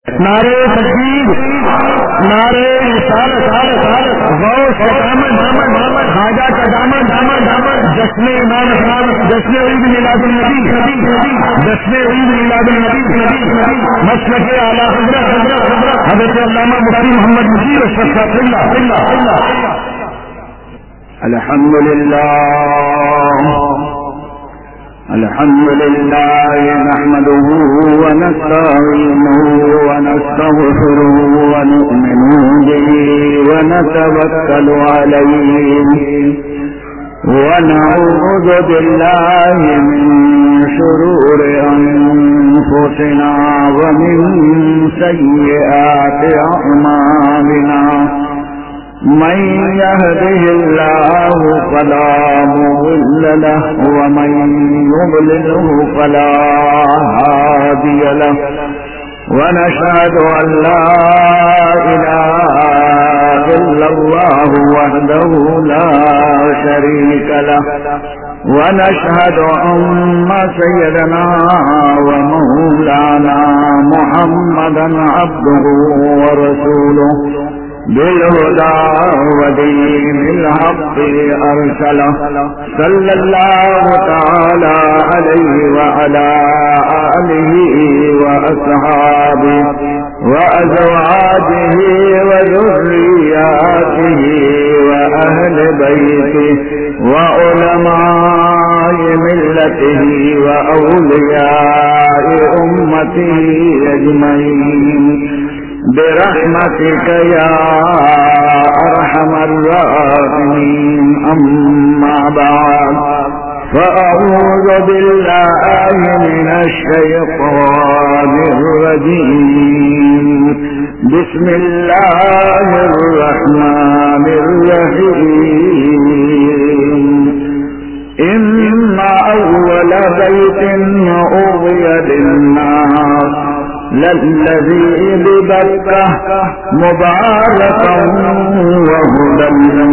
نعرے تکبیر، نعرے رسالت، غوث کا دامن، خواجہ کا دامن، جشن امام صاحب، جشن عید میلاد النبی، جشن عید میلاد النبی، مسلک اعلیٰ حضرت علامہ مفتی محمد مشیر اشرف اللہ۔ الحمد لله نحمده ونستعينه ونستغفره ونؤمن به ونتوكل عليه ونعوذ بالله من شرور أنفسنا ومن سيئات أعمالنا من يهده الله فلا مضل له ومن يضلله فلا هادي له ونشهد أن لا إله إلا الله وحده لا شريك له ونشهد أن سيدنا ومولانا محمدا عبده ورسوله بالهدى ودين الحق أرسله صلى الله تعالى عليه وعلى آله وأصحابه وأزواجه وذرياته وأهل بيته وعلماء ملته وأولياء أمته أجمعين برحمتك يا أرحم الراحمين أما بعد فأعوذ بالله من الشيطان الرجيم بسم الله الرحمن الرحيم إن أول بيت أُوذِيَ للناس للذي ببكة مباركا وهدى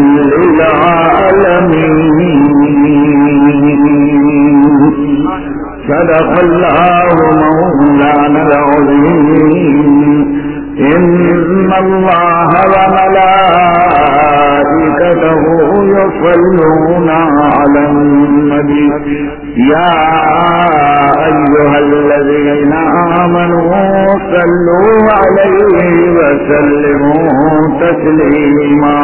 للعالمين صدق الله مولانا العظيم إن الله وملائكته يصلون على النبي يا أيها الذين آمنوا صلوا عليه وسلموا تسليما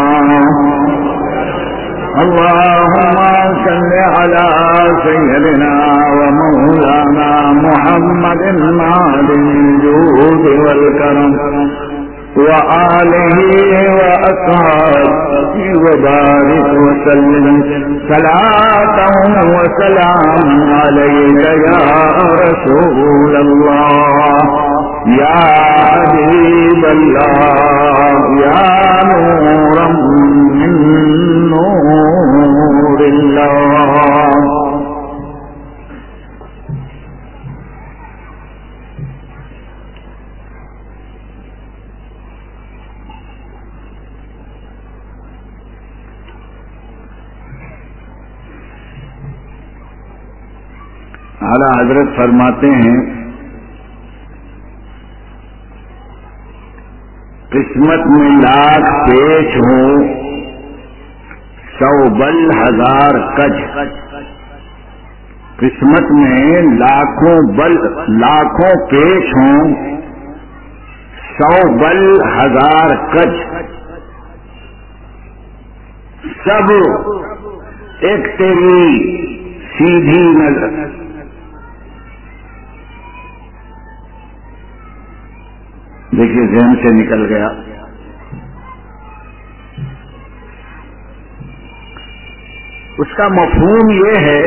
اللهم صل على سيدنا ومولانا محمد معدن الجود والكرم وآله وأصحابه وبارك وسلم صلاة وسلام عليك يا رسول الله يا حبيب الله يا نورا من نور الله اعلیٰ حضرت فرماتے ہیں قسمت میں لاکھ پیش ہوں 100 بل 1000 کج قسمت میں لاکھوں پیش ہوں 100 بل 1000 کج سب ایک تیری سیدھی نظر دیکھیے ذہن سے نکل گیا اس کا مفہوم یہ ہے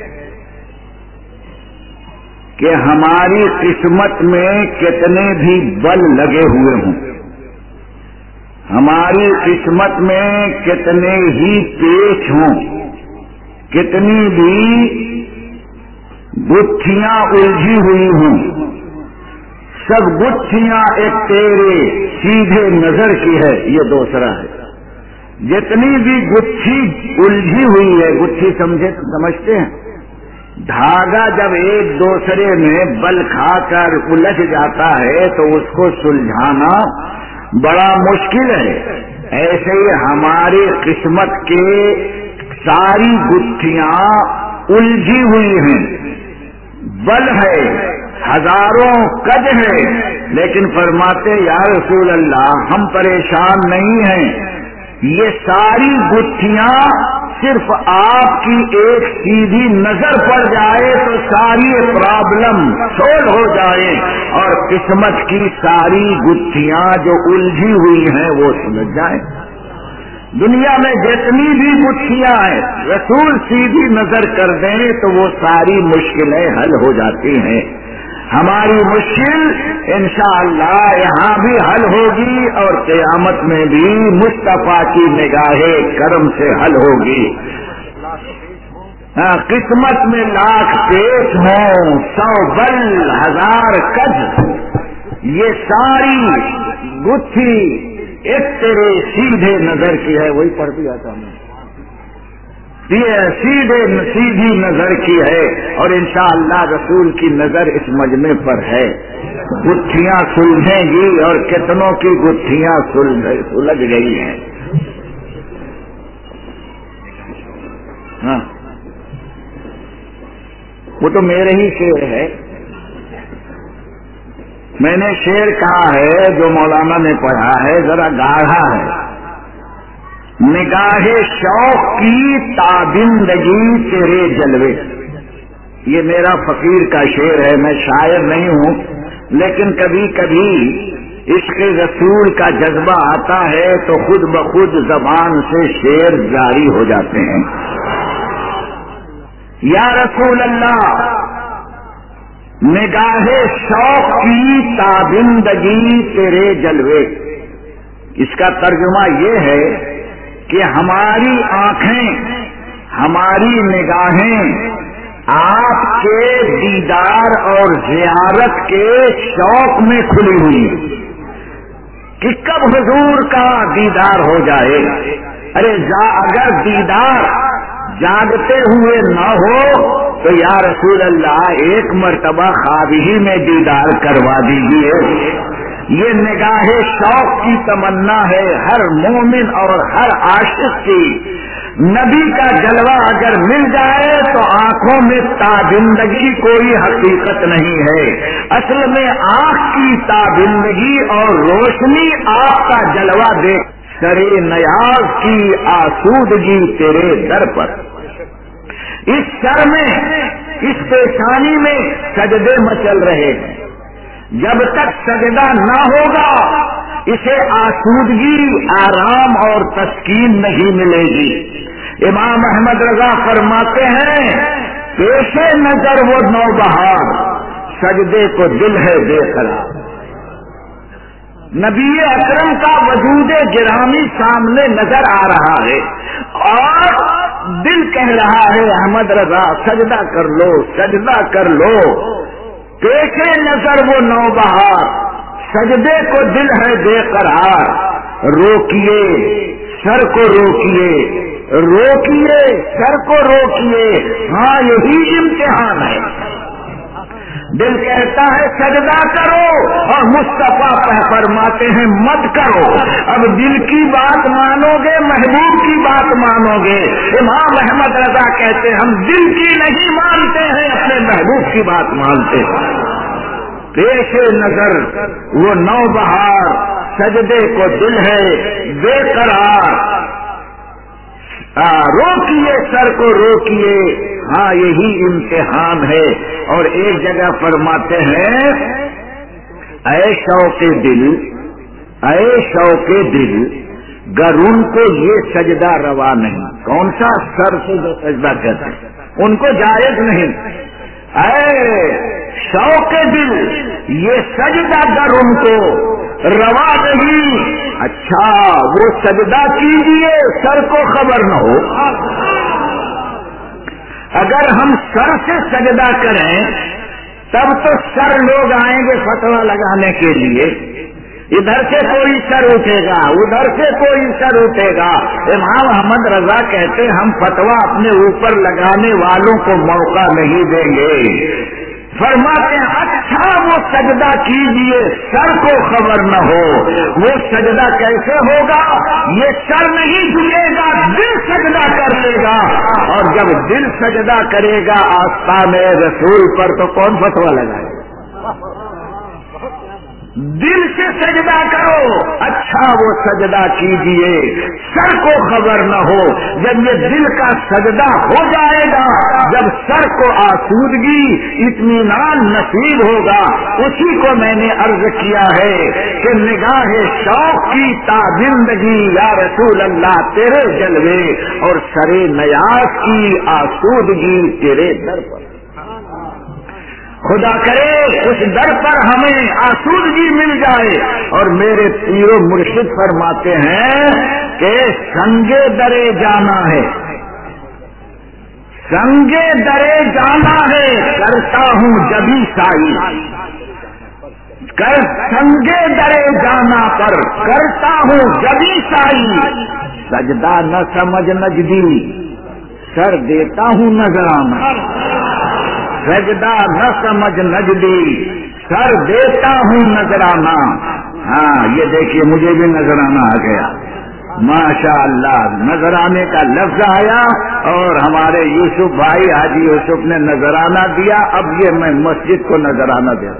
کہ ہماری قسمت میں کتنے بھی بل لگے ہوئے ہوں ہماری قسمت میں کتنے ہی پیچ ہوں کتنی بھی گتھیاں الجھی ہوئی ہوں سب گتھیاں ایک تیرے سیدھے نظر کی ہے یہ دوسرا ہے جتنی بھی گتھی الجھی ہوئی ہے گتھی سمجھتے ہیں دھاگا جب ایک دوسرے میں بل کھا کر الجھ جاتا ہے تو اس کو سلجھانا بڑا مشکل ہے. ایسے ہی ہماری قسمت کے ساری گتھیاں الجھی ہوئی ہیں، بل ہے، ہزاروں کج ہے، لیکن فرماتے یا رسول اللہ ہم پریشان نہیں ہیں. یہ ساری گتھیاں صرف آپ کی ایک سیدھی نظر پڑ جائے تو ساری پرابلم سولو ہو جائے اور قسمت کی ساری گتھیاں جو الجھی ہوئی ہیں وہ سلجھ جائیں. دنیا میں جتنی بھی گتھیاں ہیں رسول سیدھی نظر کر دیں تو وہ ساری مشکلیں حل ہو جاتی ہیں. ہماری مشکل انشاءاللہ یہاں بھی حل ہوگی اور قیامت میں بھی مصطفیٰ کی نگاہ کرم سے حل ہوگی. قسمت میں لاکھ پیش ہوں، 100 بل 1000 کج، یہ ساری گتھی ایک تیرے سیدھے نظر کی ہے. وہی پڑھ دیا تھا میں، سیدھی نظر کی ہے اور انشاءاللہ رسول کی نظر اس مجمع پر ہے. گتھیاں سلجھیں گی اور کتنوں کی گتھیاں سلجھ گئی ہیں. ہاں وہ تو میرے ہی شعر ہے. میں نے شعر کہا ہے جو مولانا نے پڑھا ہے ذرا گاڑھا ہے. نگاہ شوق کی تابندگی تیرے جلوے. یہ میرا فقیر کا شعر ہے، میں شاعر نہیں ہوں، لیکن کبھی کبھی عشق رسول کا جذبہ آتا ہے تو خود بخود زبان سے شعر جاری ہو جاتے ہیں. یا رسول اللہ نگاہ شوق کی تابندگی تیرے جلوے. اس کا ترجمہ یہ ہے کہ ہماری آنکھیں، ہماری نگاہیں آپ کے دیدار اور زیارت کے شوق میں کھلی ہوئی ہیں کہ کب حضور کا دیدار ہو جائے. ارے اگر دیدار جاگتے ہوئے نہ ہو تو یا رسول اللہ ایک مرتبہ خواب ہی میں دیدار کروا دیجیے. یہ نگاہ شوق کی تمنا ہے ہر مومن اور ہر عاشق کی. نبی کا جلوہ اگر مل جائے تو آنکھوں میں تابندگی کوئی حقیقت نہیں ہے. اصل میں آنکھ کی تابندگی اور روشنی آپ کا جلوہ دیکھ سرے نیاز کی آسودگی تیرے در پر. اس سر میں، اس پیشانی میں سجدے مچل رہے ہیں. جب تک سجدہ نہ ہوگا اسے آسودگی، آرام اور تسکین نہیں ملے گی. امام احمد رضا فرماتے ہیں پیش نظر وہ نوبہار، سجدے کو دل ہے بے قرار. نبی اکرم کا وجود گرامی سامنے نظر آ رہا ہے اور دل کہہ رہا ہے احمد رضا سجدہ کر لو، سجدہ کر لو. پیش نظر وہ نوبہار، سجدے کو دل ہے بے قرار. روکیے سر کو روکیے، روکیے سر کو روکیے، ہاں یہی امتحان ہے. دل کہتا ہے سجدہ کرو اور مصطفیٰ فرماتے ہیں مت کرو. اب دل کی بات مانو گے، محبوب کی بات مانو گے. امام احمد رضا کہتے ہیں ہم دل کی نہیں مانتے ہیں، اپنے محبوب کی بات مانتے ہیں. پیش نظر وہ نوبہار، سجدے کو دل ہے بے قرار. روکیے سر کو روکیے، ہاں یہی امتحان ہے. اور ایک جگہ فرماتے ہیں اے شوق دل، اے شوق دل، گر ان کو یہ سجدہ روا نہیں. کون سا؟ سر سے جو سجدہ کرتے ہیں ان کو جائز نہیں. اے شوق دل یہ سجدہ گر ان کو روا نہیں. اچھا وہ سجدہ کیجیے سر کو خبر نہ ہو. اگر ہم سر سے سجدہ کریں تب تو سر لوگ آئیں گے فتویٰ لگانے کے لیے. ادھر سے کوئی سر اٹھے گا، ادھر سے کوئی سر اٹھے گا۔ امام احمد رضا کہتے ہم فتویٰ اپنے اوپر لگانے والوں کو موقع نہیں دیں گے۔ فرماتے ہیں اچھا وہ سجدہ کیجئے سر کو خبر نہ ہو، وہ سجدہ کیسے ہوگا؟ یہ سر نہیں جھکے گا، دل سجدہ کر لے گا، اور جب دل سجدہ کرے گا آستان رسول پر تو کون فتویٰ لگائے؟ دل سے سجدہ کرو، اچھا وہ سجدہ کیجئے سر کو خبر نہ ہو۔ جب یہ دل کا سجدہ ہو جائے گا، جب سر کو آسودگی اطمینان نصیب ہوگا، اسی کو میں نے عرض کیا ہے کہ نگاہ شوق کی تابندگی یا رسول اللہ تیرے جلوے، اور سرے نیاز کی آسودگی تیرے در پر۔ خدا کرے اس در پر ہمیں آسودگی مل جائے۔ اور میرے پیر و مرشد فرماتے ہیں کہ سنگے درے جانا ہے، سنگے درے جانا ہے، کرتا ہوں جبھی سائی، سنگے درے جانا پر کرتا ہوں جبھی سائی، سجدہ نہ سمجھ نجدی سر دیتا ہوں نذرانہ، سجدہ نہ سمجھ نجدی سر دیتا ہوں نذرانہ۔ ہاں یہ دیکھیے مجھے بھی نذرانہ آ گیا، ماشاء اللہ نذرانے کا لفظ آیا، اور ہمارے یوسف بھائی حاجی یوسف نے نذرانہ دیا، اب یہ میں مسجد کو نذرانہ دیا۔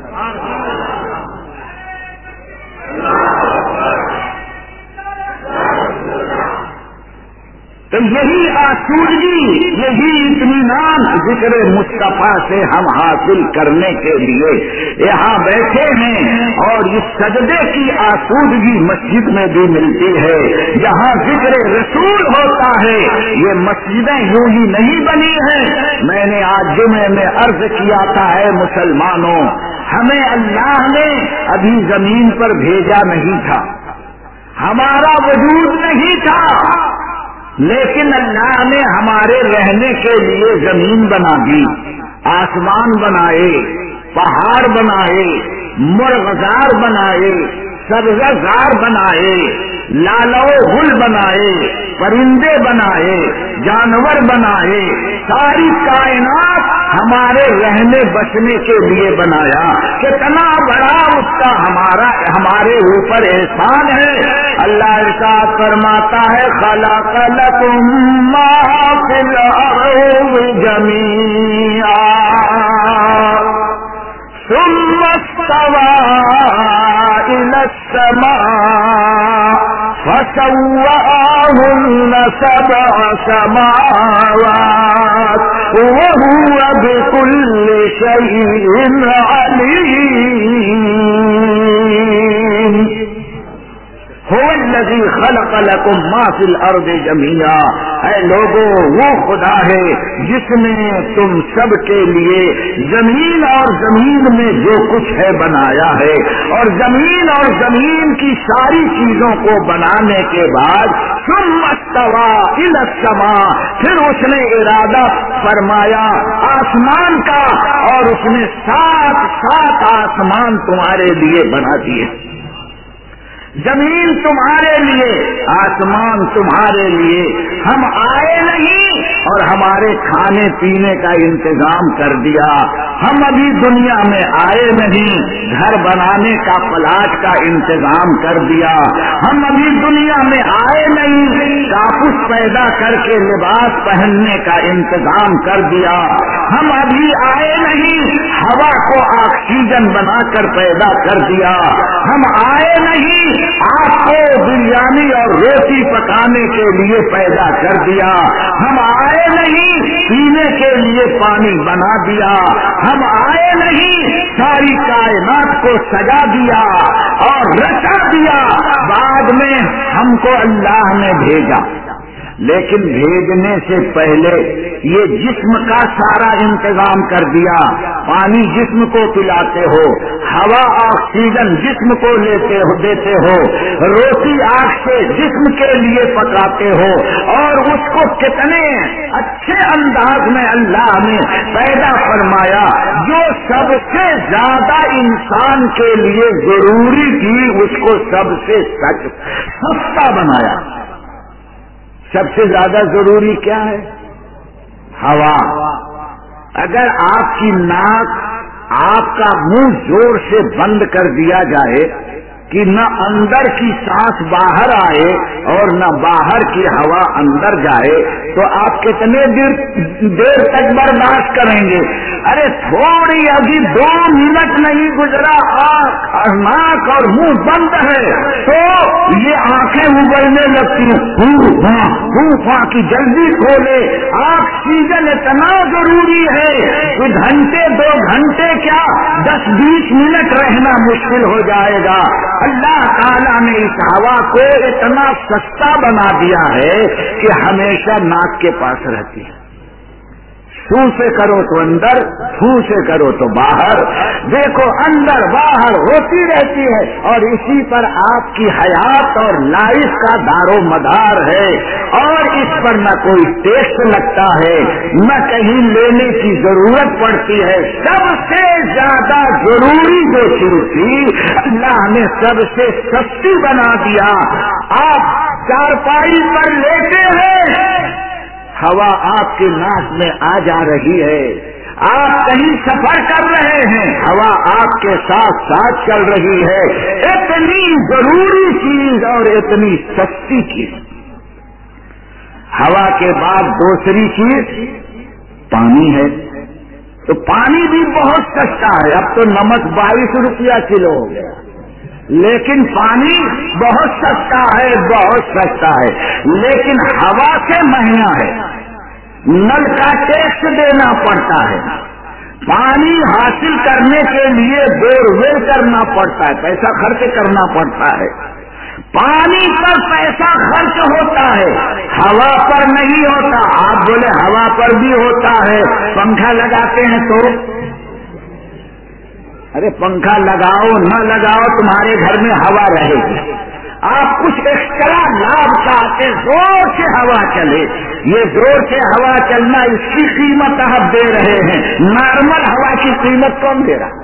تو یہی آسودگی، یہی اطمینان ذکر مصطفیٰ سے ہم حاصل کرنے کے لیے یہاں بیٹھے ہیں، اور اس سجدے کی آسودگی مسجد میں بھی ملتی ہے، جہاں ذکر رسول ہوتا ہے۔ یہ مسجدیں یوں ہی نہیں بنی ہیں، میں نے آج جمعے میں عرض کیا تھا ہے مسلمانوں، ہمیں اللہ نے ابھی زمین پر بھیجا نہیں تھا، ہمارا وجود نہیں تھا، لیکن اللہ نے ہمارے رہنے کے لیے زمین بنا دی، آسمان بنائے، پہاڑ بنائے، مرغزار بنائے، سبززار بنائے، لالو گل بنائے، پرندے بنائے، جانور بنائے، ساری کائنات ہمارے رہنے بسنے کے لیے بنایا۔ کتنا بڑا اس کا ہمارے اوپر احسان ہے۔ اللہ ارشاد فرماتا ہے خلق لکم ما فی الارض جمیعا ثم استوى إلى السماء فسواهن 7 سماوات وهو بكل شيء عليم۔ هو الذي خلق لكم ما في الارض جميعا، اے لوگوں وہ خدا ہے جس نے تم سب کے لیے زمین اور زمین میں جو کچھ ہے بنایا ہے، اور زمین اور زمین کی ساری چیزوں کو بنانے کے بعد ثم استوى الى السماء، پھر اس نے ارادہ فرمایا آسمان کا، اور اس نے 7 آسمان تمہارے لیے بنا دیے۔ زمین تمہارے لیے، آسمان تمہارے لیے۔ ہم آئے نہیں اور ہمارے کھانے پینے کا انتظام کر دیا، ہم ابھی دنیا میں آئے نہیں، گھر بنانے کا پلاٹ کا انتظام کر دیا، ہم ابھی دنیا میں آئے نہیں، کاپس پیدا کر کے لباس پہننے کا انتظام کر دیا، ہم ابھی آئے نہیں، ہوا کو آکسیجن بنا کر پیدا کر دیا، ہم آئے نہیں، آپ کو بریانی اور روٹی پکانے کے لیے پیدا کر دیا، ہم آئے نہیں، پینے کے لیے پانی بنا دیا، ہم آئے نہیں، ساری کائنات کو سجا دیا اور رچا دیا، بعد میں ہم کو اللہ نے بھیجا۔ لیکن بھیجنے سے پہلے یہ جسم کا سارا انتظام کر دیا، پانی جسم کو پلاتے ہو، ہوا آکسیجن جسم کو دیتے ہو، روٹی آگ سے جسم کے لیے پکاتے ہو، اور اس کو کتنے اچھے انداز میں اللہ نے پیدا فرمایا۔ جو سب سے زیادہ انسان کے لیے ضروری تھی اس को सबसे सस्ता बनाया। सबसे ज्यादा जरूरी क्या है? हवा। अगर आपकी नाक, आपका मुंह जोर से बंद कर दिया जाए कि न अंदर की सांस बाहर आए और न बाहर की हवा अंदर जाए, तो आप कितने देर तक बर्दाश्त करेंगे? अरे थोड़ी अभी 2 मिनट नहीं गुजरा, नाक और मुंह बंद है तो ये आंखें उगलने लगती हैं, फूफा की जल्दी खोले। ऑक्सीजन इतना जरूरी है कि घंटे 2 घंटे क्या 10-20 मिनट रहना मुश्किल हो जाएगा। अल्लाह ताला ने इस हवा को इतना सस्ता बना दिया है कि हमेशा नाक के पास रहती है। फू से करो तो अंदर, फू से करो तो बाहर। देखो अंदर बाहर होती रहती है और इसी पर आपकी हयात और लाइफ का दारो मदार है। और इस पर न कोई टेस्ट लगता है, न कहीं लेने की जरूरत पड़ती है। सबसे ज्यादा जरूरी जो चीज थी अल्लाह ने सबसे सस्ती बना दिया। आप चारपाई पर लेटे हैं, हवा आपके नाक में आ जा रही है। आप कहीं सफर कर रहे हैं, हवा आपके साथ साथ चल रही है। इतनी जरूरी चीज और इतनी सस्ती चीज। हवा के बाद दूसरी चीज पानी है। तो पानी भी बहुत सस्ता है। अब तो नमक 22 रुपया किलो हो गया, लेकिन पानी बहुत सस्ता है, बहुत सस्ता है। लेकिन हवा से महंगा है। नल का टैक्स देना पड़ता है। पानी हासिल करने के लिए बोरवेल करना पड़ता है, पैसा खर्च करना पड़ता है। पानी पर पैसा खर्च होता है, हवा पर नहीं होता। आप बोले हवा पर भी होता है। पंखा लगाते हैं तो अरे पंखा लगाओ न लगाओ तुम्हारे घर में हवा रहेगी। आप कुछ एक्स्ट्रा लाभ चाहते, जोर से हवा चले। ये जोर से हवा चलना, इसकी कीमत आप दे रहे हैं। नॉर्मल हवा की कीमत कौन दे रहा?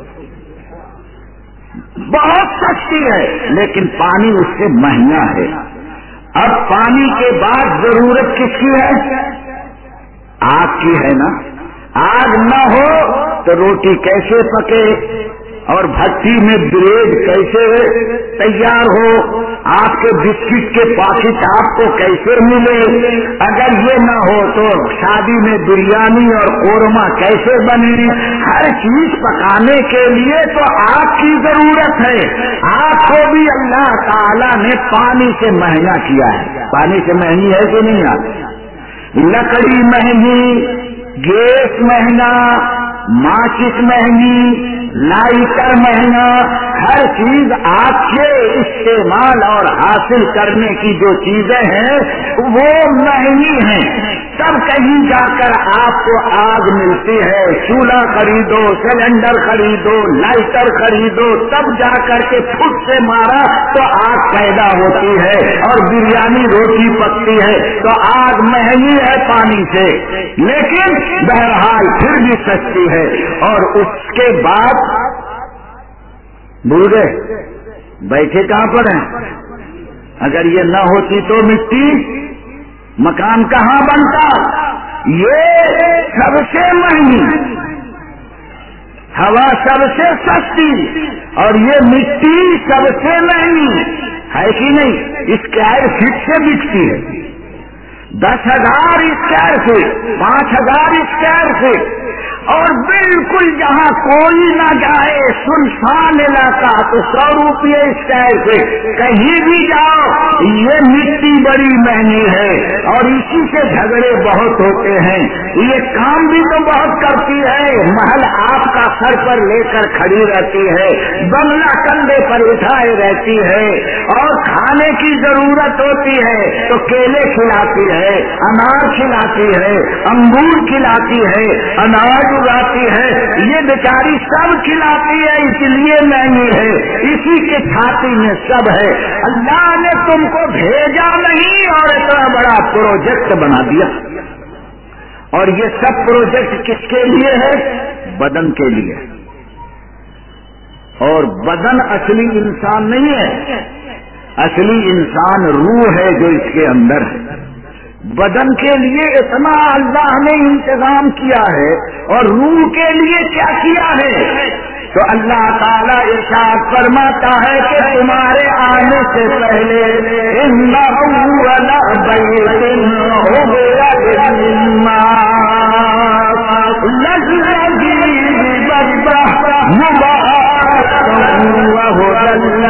बहुत सस्ती है, लेकिन पानी उससे महंगा है। अब पानी के बाद जरूरत किसकी है? आग की है ना। आग न हो तो रोटी कैसे पके और भट्टी में ब्रेड कैसे तैयार हो? आपके बिस्किट के पैकेट आपको कैसे मिले? अगर ये न हो तो शादी में बिरयानी और कोरमा कैसे बने? हर चीज पकाने के लिए तो आग की जरूरत है। आग को भी अल्लाह ताला ने पानी से महंगा किया है। पानी से महंगी है कि नहीं? आग लकड़ी महंगी, गैस महंगा, माचिस महंगी, लाइटर महंगा। हर चीज आपके इस्तेमाल और हासिल करने की जो चीजें हैं वो महंगी हैं। तब कहीं जाकर आपको आग मिलती है। चूल्हा खरीदो, सिलेंडर खरीदो, लाइटर खरीदो, तब जाकर के फुट से मारा तो आग पैदा होती है और बिरयानी रोटी पकती है। तो आग महंगी है पानी से, लेकिन बहरहाल फिर भी सस्ती है। और उसके बाद भूल गए बैठे कहां पर हैं? अगर ये न होती तो मिट्टी मकान कहां बनता? ये सबसे महंगी, हवा सबसे सस्ती और ये मिट्टी सबसे महंगी है कि नहीं? स्क्वायर फीट से बिकती है। 10,000 स्क्वायर फीट, 5,000 स्क्वायर फीट, और बिल्कुल जहाँ कोई ना जाए, सुनसान इलाका, तो 100 रुपये स्क्वायर फीट। कहीं भी जाओ ये मिट्टी बड़ी महंगी है और इसी से झगड़े बहुत होते हैं। ये काम भी तो बहुत करती है। महल आपका सर पर लेकर खड़ी रहती है, बंगला कंधे पर उठाए रहती है, और खाने की जरूरत होती है तो केले खिलाती है, अनार खिलाती है, अंगूर खिलाती है, अनाज उगाती है। ये बेचारी सब खिलाती है, इसलिए महंगी है। इसी के छाती में सब है। अल्लाह ने तुमको भेजा नहीं और इतना बड़ा प्रोजेक्ट बना दिया। और ये सब प्रोजेक्ट किसके लिए है? बदन के लिए। اور بدن اصلی انسان نہیں ہے، اصلی انسان روح ہے جو اس کے اندر ہے۔ بدن کے لیے اتنا اللہ نے انتظام کیا ہے اور روح کے لیے کیا کیا ہے؟ تو اللہ تعالیٰ ارشاد فرماتا ہے کہ تمہارے آنے سے پہلے ان اول بیت وضع للناس للذی ببرہ مبارکا وہدی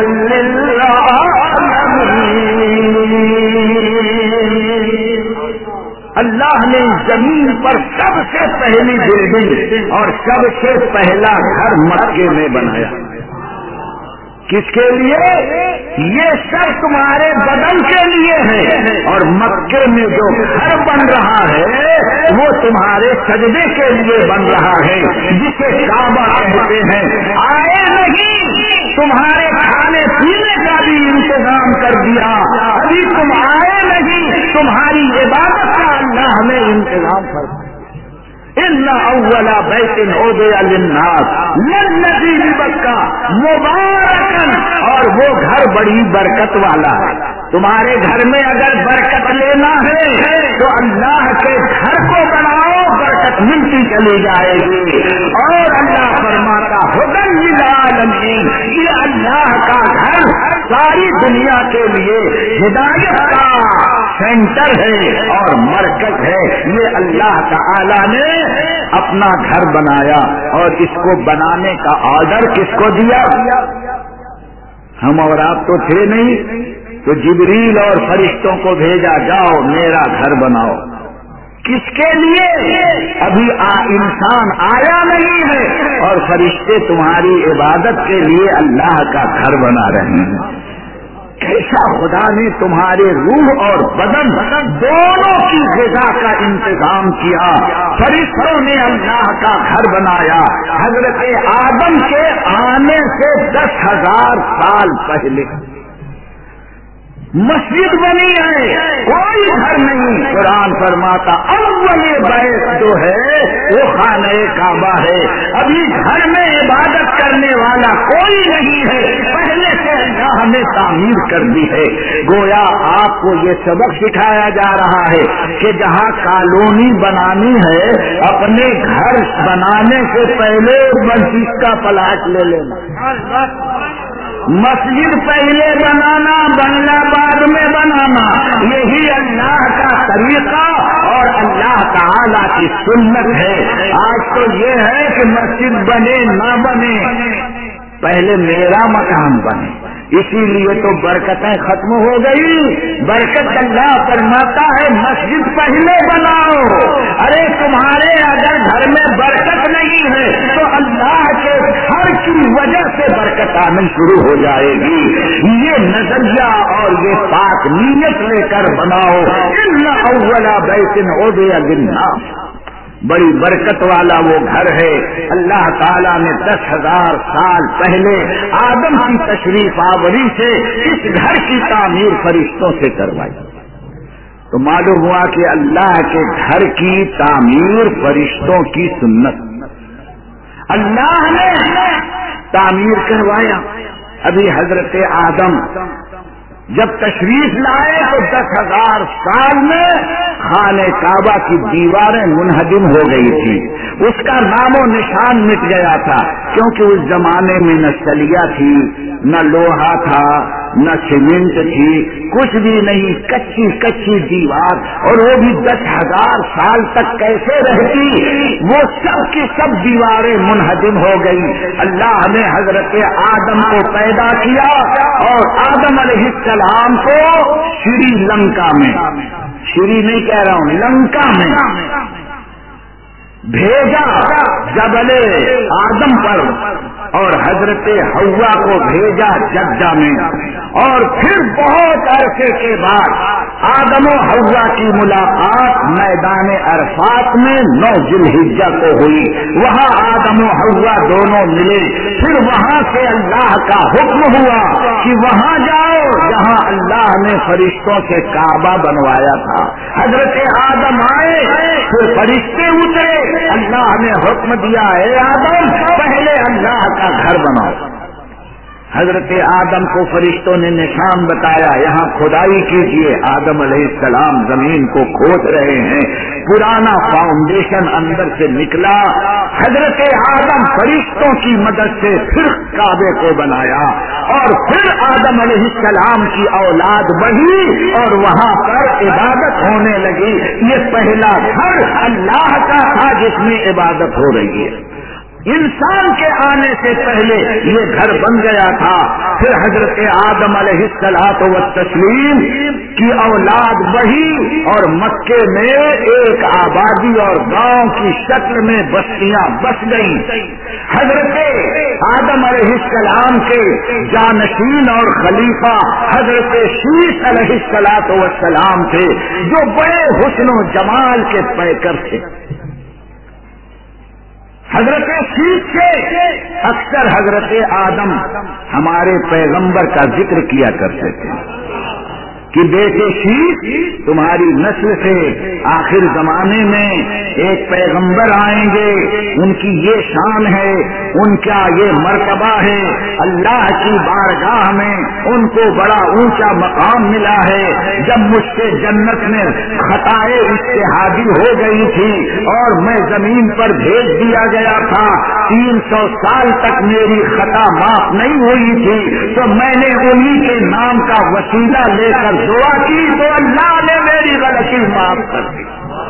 اللہ نے زمین پر سب سے پہلی بلڈنگ اور سب سے پہلا گھر مکے میں بنایا۔ کس کے لیے؟ یہ سب تمہارے بدن کے لیے ہے، اور مکے میں جو گھر بن رہا ہے وہ تمہارے سجدے کے لیے بن رہا ہے، جسے کعبہ کہتے ہیں۔ آئے نہیں، تمہارے کھانے پینے کا بھی انتظام کر دیا، ابھی تم آئے نہیں، تمہاری عبادت کا اللہ نے انتظام کر دیا۔ ان اول بیت وضع للناس للذی ببرہ مبارکا، اور وہ گھر بڑی برکت والا ہے۔ تمہارے گھر میں اگر برکت لینا ہے تو اللہ کے گھر کو بناؤ، برکت ملتی چلی جائے گی۔ اور اللہ فرماتا ھدی للعالمین، یہ اللہ کا گھر ساری دنیا کے لیے ہدایت کا سینٹر ہے اور مرکز ہے۔ یہ اللہ تعالی نے اپنا گھر بنایا، اور اس کو بنانے کا آرڈر کس کو دیا؟ ہم اور آپ تو تھے نہیں، تو جبریل اور فرشتوں کو بھیجا، جاؤ میرا گھر بناؤ۔ کس کے لیے؟ ابھی انسان آیا نہیں ہے، اور فرشتے تمہاری عبادت کے لیے اللہ کا گھر بنا رہے ہیں۔ کیسا خدا نے تمہارے روح اور بدن دونوں کی غذا کا انتظام کیا۔ فرشتوں نے اللہ کا گھر بنایا حضرت آدم کے آنے سے 10,000 سال پہلے۔ مسجد بنی ہے، کوئی گھر نہیں۔ قرآن فرماتا اول بیت جو ہے وہ خانہ کعبہ ہے۔ ابھی گھر میں عبادت کرنے والا کوئی نہیں ہے، پہلے سے اللہ نے تعمیر کر دی ہے۔ گویا آپ کو یہ سبق سکھایا جا رہا ہے کہ جہاں کالونی بنانی ہے، اپنے گھر بنانے سے پہلے مسجد کا پلاٹ لے لینا، مسجد پہلے بنانا، بنگلہ بعد میں بنانا، یہی اللہ کا طریقہ اور اللہ تعالی کی سنت ہے۔ آج تو یہ ہے کہ مسجد بنے نہ بنے، پہلے میرا مکان بنے، اسی لیے تو برکتیں ختم ہو گئی۔ برکت اللہ فرماتا ہے مسجد پہلے بناؤ۔ ارے تمہارے اگر گھر میں برکت نہیں ہے تو اللہ کے گھر کی وجہ سے برکت آنا شروع ہو جائے گی۔ یہ نظریہ اور یہ پاک نیت لے کر بناؤ۔ ان اول بیت وضع للناس، بڑی برکت والا وہ گھر ہے۔ اللہ تعالیٰ نے 10,000 سال پہلے آدم کی تشریف آوری سے اس گھر کی تعمیر فرشتوں سے کروائی۔ تو معلوم ہوا کہ اللہ کے گھر کی تعمیر فرشتوں کی سنت، اللہ نے تعمیر کروایا۔ ابھی حضرت آدم جب تشریف لائے تو 10,000 سال میں خانہ کعبہ کی دیواریں منہدم ہو گئی تھی، اس کا نام و نشان مٹ گیا تھا، کیونکہ اس زمانے میں نہ سلیہ تھی، نہ لوہا تھا، نہ سیمنٹ تھی، کچھ بھی نہیں، کچی کچی دیوار، اور وہ بھی 10,000 سال تک کیسے رہتی؟ وہ سب کی سب دیواریں منہدم ہو گئی۔ اللہ نے حضرت آدم کو پیدا کیا اور آدم علیہ السلام کو شری لنکا میں، شری نہیں کہہ رہا ہوں، لنکا میں بھیجا، جبل آدم پر، اور حضرت حوا کو بھیجا جدہ میں، اور پھر بہت عرصے کے بعد آدم و حوا کی ملاقات میدان عرفات میں 9 ذی الحجہ کو ہوئی۔ وہاں آدم و حوا دونوں ملے، پھر وہاں سے اللہ کا حکم ہوا کہ وہاں جاؤ جہاں اللہ نے فرشتوں سے کعبہ بنوایا تھا۔ حضرت آدم آئے، پھر فرشتے اترے، اللہ نے حکم دیا ہے آدم پہلے اللہ کا گھر بناؤ۔ حضرت آدم کو فرشتوں نے نشان بتایا، یہاں کھدائی کیجئے۔ آدم علیہ السلام زمین کو کھود رہے ہیں، پرانا فاؤنڈیشن اندر سے نکلا۔ حضرت آدم فرشتوں کی مدد سے پھر کعبے کو بنایا، اور پھر آدم علیہ السلام کی اولاد بڑھی اور وہاں پر عبادت ہونے لگی۔ یہ پہلا گھر اللہ کا تھا جس میں عبادت ہو رہی ہے۔ انسان کے آنے سے پہلے یہ گھر بن گیا تھا۔ پھر حضرت آدم علیہ السلام کی اولاد بڑھی اور مکے میں ایک آبادی اور گاؤں کی شکل میں بستیاں بس گئیں۔ حضرت آدم علیہ السلام کے جانشین اور خلیفہ حضرت شیش علیہ السلام تھے، جو بڑے حسن و جمال کے پیکر تھے۔ حضرت شیش سے اکثر حضرت آدم ہمارے پیغمبر کا ذکر کیا کرتے تھے کہ بیٹے شیش تمہاری نسل سے آخر زمانے میں ایک پیغمبر آئیں گے، ان کی یہ شان ہے، ان کا یہ مرتبہ ہے، اللہ کی بارگاہ میں ان کو بڑا اونچا مقام ملا ہے۔ جب مجھ سے جنت میں خطائیں اجتہادی ہو گئی تھی اور میں زمین پر بھیج دیا گیا تھا، 300 سال تک میری خطا معاف نہیں ہوئی تھی، تو میں نے انہی کے نام کا وسیلہ لے کر دعا کی تو اللہ نے میری غلطی معاف کر دی۔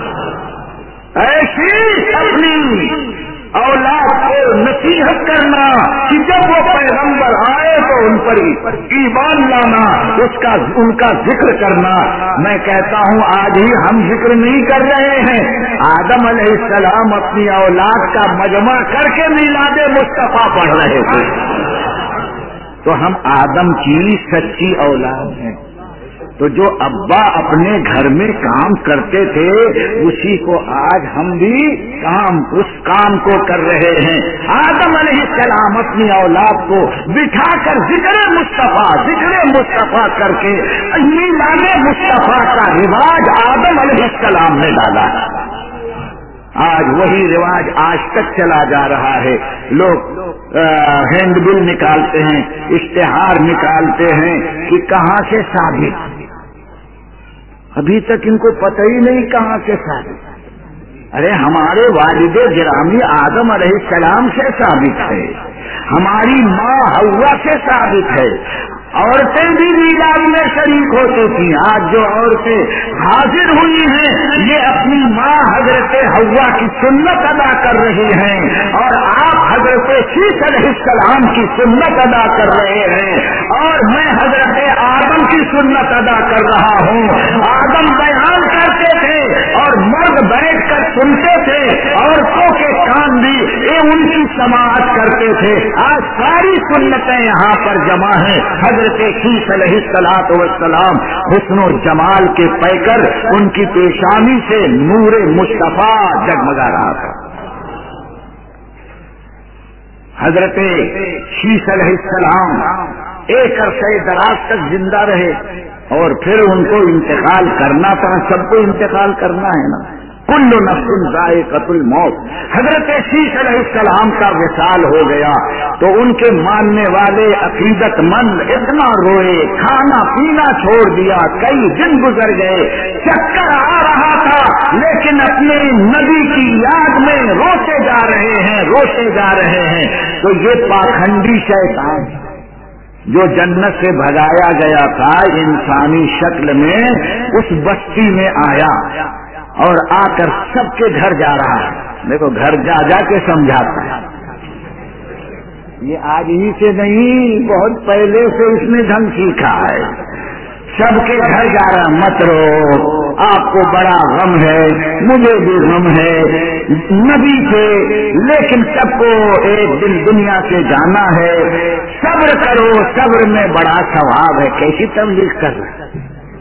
ایسی اپنی اولاد کو نصیحت کرنا کہ جب وہ پیغمبر آئے تو ان پر ایمان لانا، ان کا ذکر کرنا۔ میں کہتا ہوں آج ہی ہم ذکر نہیں کر رہے ہیں، آدم علیہ السلام اپنی اولاد کا مجمع کر کے میلاد مصطفیٰ پڑھ رہے تھے، تو ہم آدم کی سچی اولاد ہیں۔ تو جو ابا اپنے گھر میں کام کرتے تھے اسی کو آج ہم بھی اس کام کو کر رہے ہیں۔ آدم علیہ السلام اپنی اولاد کو بٹھا کر ذکر مصطفیٰ کر کے میلاد مصطفیٰ کا رواج آدم علیہ السلام نے ڈالا۔ آج وہی رواج آج تک چلا جا رہا ہے۔ لوگ ہینڈ بل نکالتے ہیں، اشتہار نکالتے ہیں کہ کہاں سے ثابت، ابھی تک ان کو پتہ ہی نہیں کہاں سے ثابت۔ ارے ہمارے والد گرامی آدم علیہ السلام سے ثابت ہے، ہماری ماں حوا سے ثابت ہے۔ عورتیں بھی میلاد میں شریک ہوتی تھیں۔ آج جو عورتیں حاضر ہوئی ہیں یہ اپنی ماں حضرت حوا کی سنت ادا کر رہی ہیں، اور آپ حضرت شیش علیہ السلام کی سنت ادا کر رہے ہیں، اور میں حضرت آدم کی سنت ادا کر رہا ہوں۔ آدم بیان کرتے تھے اور مرد بیٹھ کر سنتے تھے، عورتوں کے کام بھی یہ ان کی سماعت کرتے تھے۔ آج ساری سنتیں یہاں پر جمع ہیں۔ حضرت شیش علیہ السلام حسن و جمال کے پیکر، ان کی پیشانی سے نور مصطفیٰ جگمگا رہا تھا۔ حضرت شیش علیہ السلام ایک عرصہ دراز تک زندہ رہے اور پھر ان کو انتقال کرنا تھا۔ سب کو انتقال کرنا ہے نا، کل نفس ذائقۃ الموت۔ حضرت شیش علیہ السلام کا وصال ہو گیا تو ان کے ماننے والے عقیدت مند اتنا روئے، کھانا پینا چھوڑ دیا، کئی دن گزر گئے، چکر آ رہا تھا، لیکن اپنے نبی کی یاد میں روتے جا رہے ہیں۔ تو یہ پاکھنڈی شیطان جو جنت سے بھگایا گیا تھا انسانی شکل میں، اس بستی میں آیا اور آ کر سب کے گھر جا رہا ہے۔ دیکھو گھر جا جا کے سمجھاتا ہے، یہ آج ہی سے نہیں، بہت پہلے سے اس نے ڈھنگ سیکھا ہے۔ سب کے گھر جا رہا، مت رو، آپ کو بڑا غم ہے، مجھے بھی غم ہے، نبی تھے لیکن سب کو ایک دن دنیا سے جانا ہے، صبر کرو، صبر میں بڑا ثواب ہے۔ کیسی تبلیغ کر رہا ہے،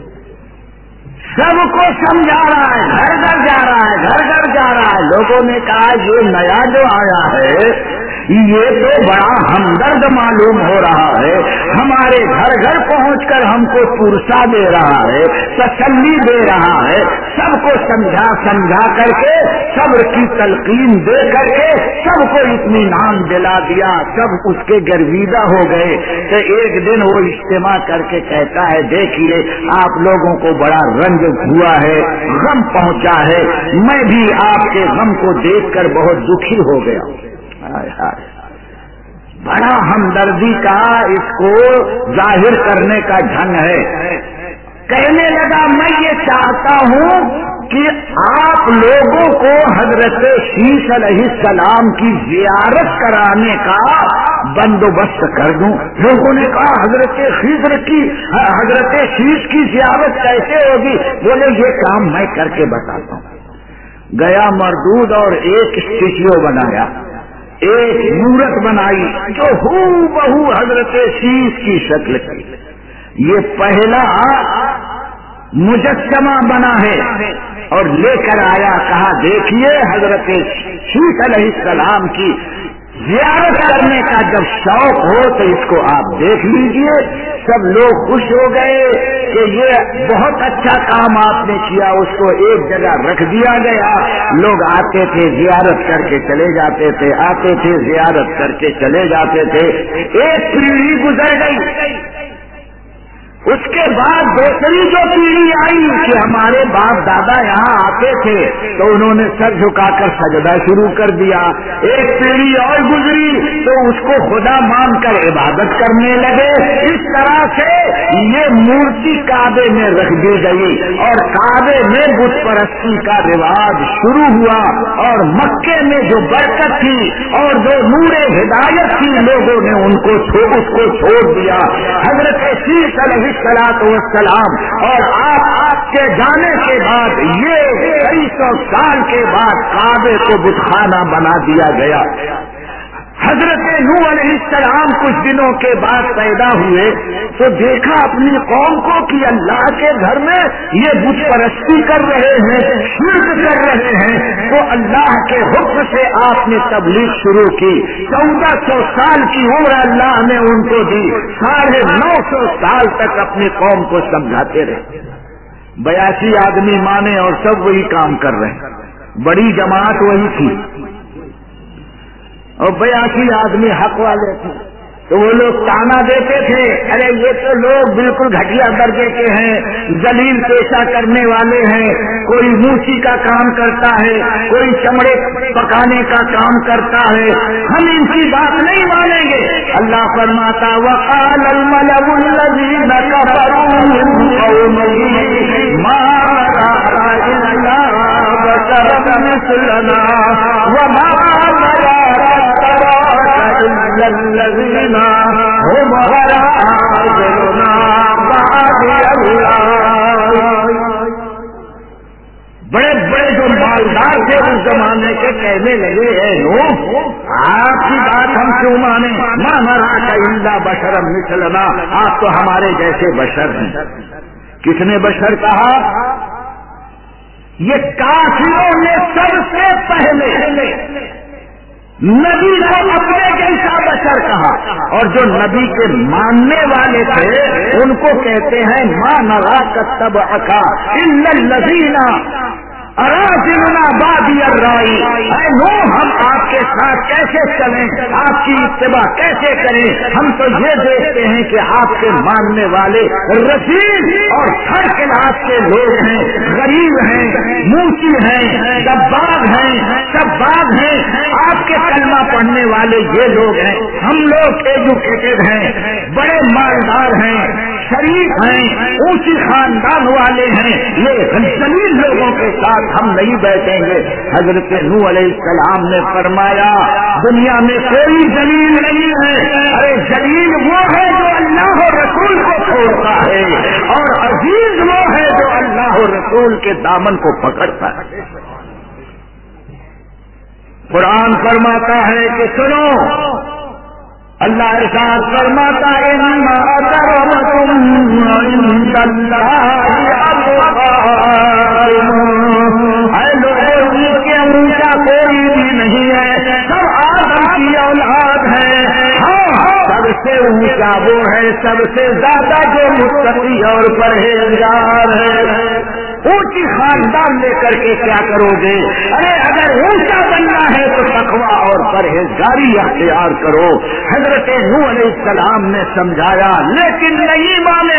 سب کو سمجھا رہا ہے، گھر گھر جا رہا ہے، گھر گھر جا رہا ہے۔ لوگوں نے کہا یہ نیا جو آیا ہے یہ تو بڑا ہمدرد معلوم ہو رہا ہے، ہمارے گھر گھر پہنچ کر ہم کو پرسا دے رہا ہے، تسلی دے رہا ہے، سب کو سمجھا کر کے، صبر کی تلقین دے کر کے سب کو اطمینان دلا دیا، سب اس کے گرویدہ ہو گئے کہ ایک دن وہ اجتماع کر کے کہتا ہے دیکھیے آپ لوگوں کو بڑا رنج ہوا ہے، غم پہنچا ہے، میں بھی آپ کے غم کو دیکھ کر بہت دکھی ہو گیا۔ بڑا ہمدردی کا اس کو ظاہر کرنے کا ڈھنگ ہے۔ کہنے لگا میں یہ چاہتا ہوں کہ آپ لوگوں کو حضرت شیش علیہ السلام کی زیارت کرانے کا بندوبست کر دوں۔ لوگوں نے کہا حضرت شیش کی زیارت کیسے ہوگی؟ بولے یہ کام میں کر کے بتاتا ہوں۔ گیا مردود اور ایک اسٹیچیو بنایا، ایک مورت بنائی جو ہو بہو حضرت شیش کی شکل کی۔ یہ پہلا مجسمہ بنا ہے اور لے کر آیا، کہا دیکھیے حضرت شیش علیہ السلام کی زیارت کرنے کا جب شوق ہو تو اس کو آپ دیکھ لیجئے۔ سب لوگ خوش ہو گئے کہ یہ بہت اچھا کام آپ نے کیا، اس کو ایک جگہ رکھ دیا گیا۔ لوگ آتے تھے زیارت کر کے چلے جاتے تھے، آتے تھے زیارت کر کے چلے جاتے تھے۔ ایک پیڑھی گزر گئی، اس کے بعد دوسری جو پیڑھی آئی کہ ہمارے باپ دادا یہاں آتے تھے تو انہوں نے سر جھکا کر سجدہ شروع کر دیا۔ ایک پیڑھی اور گزری تو اس کو خدا مان کر عبادت کرنے لگے۔ اس طرح سے یہ مورتی کعبے میں رکھ دی گئی اور کعبے میں بت پرستی کا رواج شروع ہوا، اور مکے میں جو برکت تھی اور جو نور ہدایت تھی لوگوں نے اس کو چھوڑ دیا۔ حضرت شیش علیہ والسلام اور آپ کے جانے کے بعد یہ کئی سو سال کے بعد کعبے کو بتخانہ بنا دیا گیا۔ حضرت نوح علیہ السلام کچھ دنوں کے بعد پیدا ہوئے تو دیکھا اپنی قوم کو کہ اللہ کے گھر میں یہ بت پرستی کر رہے ہیں، شرک کر رہے ہیں، تو اللہ کے حکم سے آپ نے تبلیغ شروع کی۔ 1400 سال کی عمر اللہ نے ان کو دی، 950 سال تک اپنی قوم کو سمجھاتے رہے۔ 82 آدمی مانے اور سب وہی کام کر رہے ہیں، بڑی جماعت وہی تھی اور 82 آدمی حق والے تھے۔ تو وہ لوگ تانا دیتے تھے، ارے یہ تو لوگ بالکل گھٹیا درجے کے ہیں، ذلیل پیشہ کرنے والے ہیں، کوئی موچی کا کام کرتا ہے، کوئی چمڑے پکانے کا کام کرتا ہے، ہم ان کی بات نہیں مانیں گے۔ اللہ فرماتا وقال الملأ الذين كفروا من قومه ما نراك إلا بشرا مثلنا وما الذين هم غرائبنا بڑے بڑے جو مالدار تھے اس زمانے کے کہنے لگے آپ کی بات ہم کیوں مانے؟ ما نراک الا بشرا مثلنا، آپ تو ہمارے جیسے بشر ہیں۔ کس نے بشر کہا؟ یہ کافروں نے سب سے پہلے نبی کو اپنے جیسا بشر کہا، اور جو نبی کے ماننے والے تھے ان کو کہتے ہیں ما نراک اتبعک الا الذین اراذلنا بادی الرائی۔ اے نوح ہم آپ کے ساتھ کیسے چلیں، آپ کی اتباع کیسے کریں؟ ہم تو یہ دیکھتے ہیں کہ آپ کے ماننے والے رذیل اور تھرڈ کلاس کے لوگ ہیں، غریب ہیں، موچی ہیں، دباغ ہیں، سباغ ہیں، آپ کے کلمہ پڑھنے والے یہ لوگ ہیں۔ ہم لوگ ایجوکیٹڈ ہیں، بڑے مالدار ہیں، شریف ہیں، اونچی خاندان والے ہیں، یہ ذلیل لوگوں کے ساتھ ہم نہیں بیٹھیں گے۔ حضرت نوح علیہ السلام نے فرمایا دنیا میں کوئی ذلیل نہیں ہے، ارے ذلیل وہ ہے جو اللہ اور رسول کو چھوڑتا ہے، اور عزیز وہ ہے جو اللہ اور رسول کے دامن کو پکڑتا ہے۔ قرآن فرماتا ہے کہ سنو، اللہ ارشاد فرماتا انما اکرمکم عند اللہ اتقاکم، اے لوگوں کے اونچا کوئی بھی نہیں ہے، سب آدم کی اولاد سب سے زیادہ جو متقی اور پرہیزگار ہے. اونچی خاندان لے کر کے کیا کرو گے؟ ارے اگر اونچا بننا ہے تو تقویٰ اور پرہیزگاری اختیار کرو. حضرت نوح علیہ السلام نے سمجھایا لیکن نہیں مانے.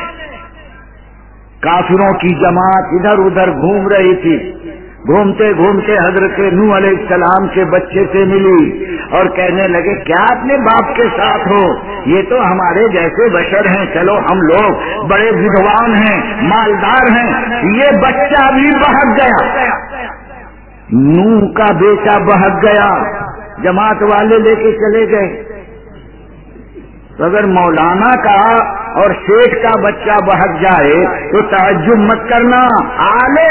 کافروں کی جماعت ادھر ادھر گھوم رہی تھی. گھومتے گھومتے حضرت نوح علیہ السلام کے بچے سے ملی اور کہنے لگے کیا اپنے باپ کے ساتھ ہو؟ یہ تو ہمارے جیسے بشر ہیں. چلو ہم لوگ بڑے ودوان ہیں, مالدار ہیں. یہ بچہ بھی بہک گیا. نوح کا بیٹا بہک گیا. جماعت والے لے کے چلے گئے. اگر مولانا کا اور شیخ کا بچہ بہک جائے تو تعجب مت کرنا. آلے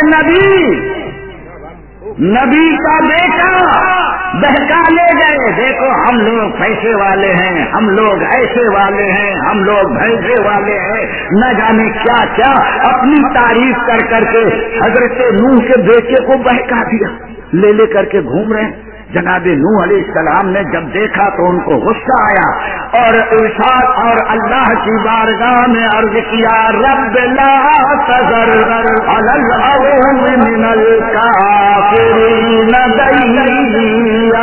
نبی کا بیٹا بہکا لے گئے. دیکھو ہم لوگ پیسے والے ہیں, ہم لوگ ایسے والے ہیں, ہم لوگ بھیسے والے ہیں, نہ جانے کیا کیا اپنی تعریف کر کر کے حضرت نوح کے بیٹے کو بہکا دیا. لے کر کے گھوم رہے ہیں. جناب نوح علیہ السلام نے جب دیکھا تو ان کو غصہ آیا اور ارشاد اور اللہ کی بارگاہ میں عرض کیا رب لا تذر علی القوم من الکافرین دیارا.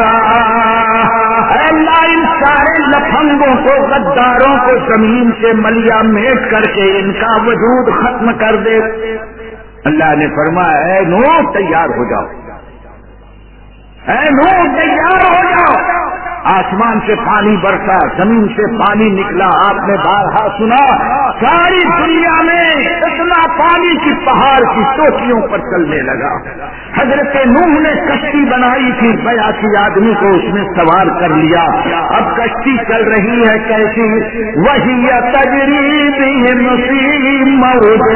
اللہ ان سارے لفنگوں کو, غداروں کو زمین سے ملیا میٹ کر کے ان کا وجود ختم کر دے. اللہ نے فرمایا اے نوح تیار ہو جاؤ, اے نوح تیار ہو جاؤ. آسمان سے پانی برسا, زمین سے پانی نکلا. آپ نے بارہا سنا ساری دنیا میں اتنا پانی کی پہاڑ کی چوٹیوں پر چلنے لگا. حضرت نوح نے کشتی بنائی تھی, 82 آدمی کو اس میں سوار کر لیا. اب کشتی چل رہی ہے کیسی؟ وہی تجری بہم فی موج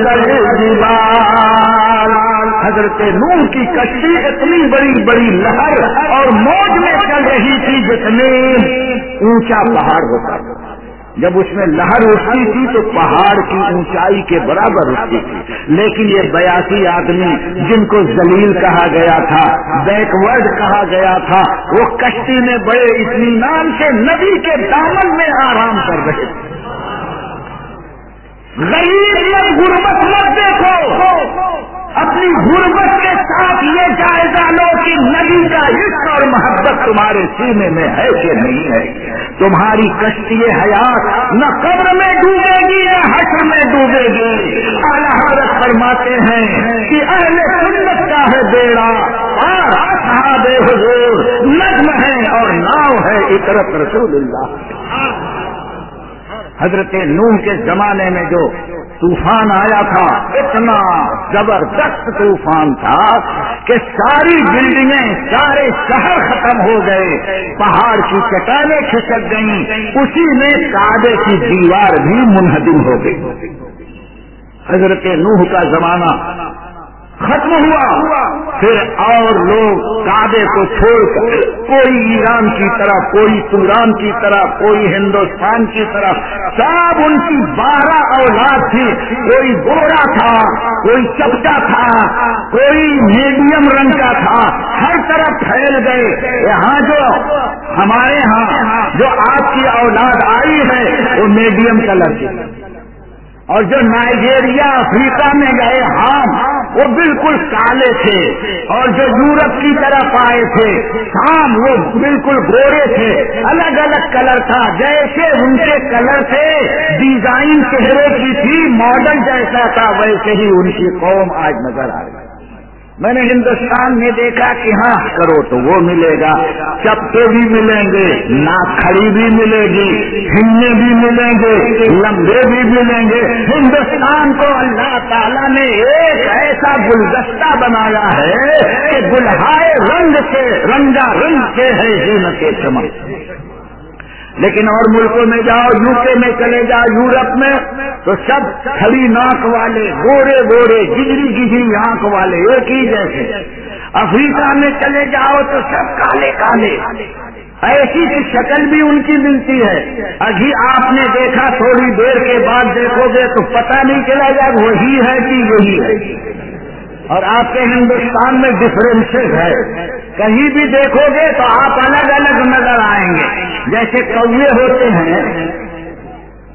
الجبال. حضرت نوح کی کشتی اتنی بڑی بڑی لہر اور موج میں چل رہی تھی جتنے اونچا پہاڑ ہوتا تھا. جب اس میں لہر اٹھتی تھی تو پہاڑ کی اونچائی کے برابر اٹھتی تھی. لیکن یہ 82 آدمی جن کو ذلیل کہا گیا تھا, بیکورڈ کہا گیا تھا, وہ کشتی میں بڑے اطمینان سے نبی کے دامن میں آرام کر رہے تھے. غریب یا غربت مت دیکھو, اپنی غربت کے ساتھ یہ جائزہ لو کہ نبی کا عشق اور محبت تمہارے سینے میں ہے کہ نہیں ہے. تمہاری کشتی حیات نہ قبر میں ڈوبے گی نہ حشر میں ڈوبے گی. اعلیٰ حضرت فرماتے ہیں کہ اہل سنت کا ہے بیڑا اور اصحاب حضور نجم ہے اور ناؤ ہے اطرت رسول اللہ. حضرت نوح کے زمانے میں جو طوفان آیا تھا اتنا زبردست طوفان تھا کہ ساری بلڈنگیں, سارے شہر ختم ہو گئے, پہاڑ کی چٹانیں کھسک گئیں, اسی میں کعبے کی دیوار بھی منہدم ہو گئی. حضرت نوح کا زمانہ ختم ہوا. پھر اور لوگ کعبے کو چھوڑ کر کوئی ایران کی طرف, کوئی توران کی طرف, کوئی ہندوستان کی طرف, سب ان کی 12 اولاد تھی. کوئی گورا تھا, کوئی چپٹا تھا, کوئی میڈیم رنگ کا تھا, ہر طرف پھیل گئے. یہاں جو ہمارے ہاں جو آپ کی اولاد آئی ہے وہ میڈیم کلر کی, اور جو نائجیریا افریقہ میں گئے وہ بالکل کالے تھے, اور جو یورپ کی طرف آئے تھے شام وہ بالکل گورے تھے. الگ الگ کلر تھا, جیسے ان کے کلر تھے, ڈیزائن چہرے کی تھی, ماڈل جیسا تھا, ویسے ہی ان کی قوم آج نظر آ رہی. میں نے ہندوستان میں دیکھا کہ ہاں کرو تو وہ ملے گا, چپٹے بھی ملیں گے, ناک کھڑی بھی ملے گی, ہننے بھی ملیں گے, لمبے بھی ملیں گے. ہندوستان کو اللہ تعالیٰ نے ایک ایسا گلدستہ بنایا ہے کہ گلہائے رنگ سے رنگا رنگ سے ہے زینت چمک. لیکن اور ملکوں میں جاؤ, یو کے میں چلے جاؤ, یورپ میں تو سب کھڑی ناک والے, گورے گورے, گجری گجری آنکھ والے, ایک ہی جیسے. افریقہ میں چلے جاؤ تو سب کالے کالے. ایسی کی شکل بھی ان کی ملتی ہے. ابھی آپ نے دیکھا, تھوڑی دیر کے بعد دیکھو گے تو پتہ نہیں چلا جائے وہی ہے کہ یہی ہے. اور آپ کے ہندوستان میں ڈفرینسز ہے, کہیں بھی دیکھو گے تو آپ الگ الگ نظر آئیں گے. جیسے کوے ہوتے ہیں,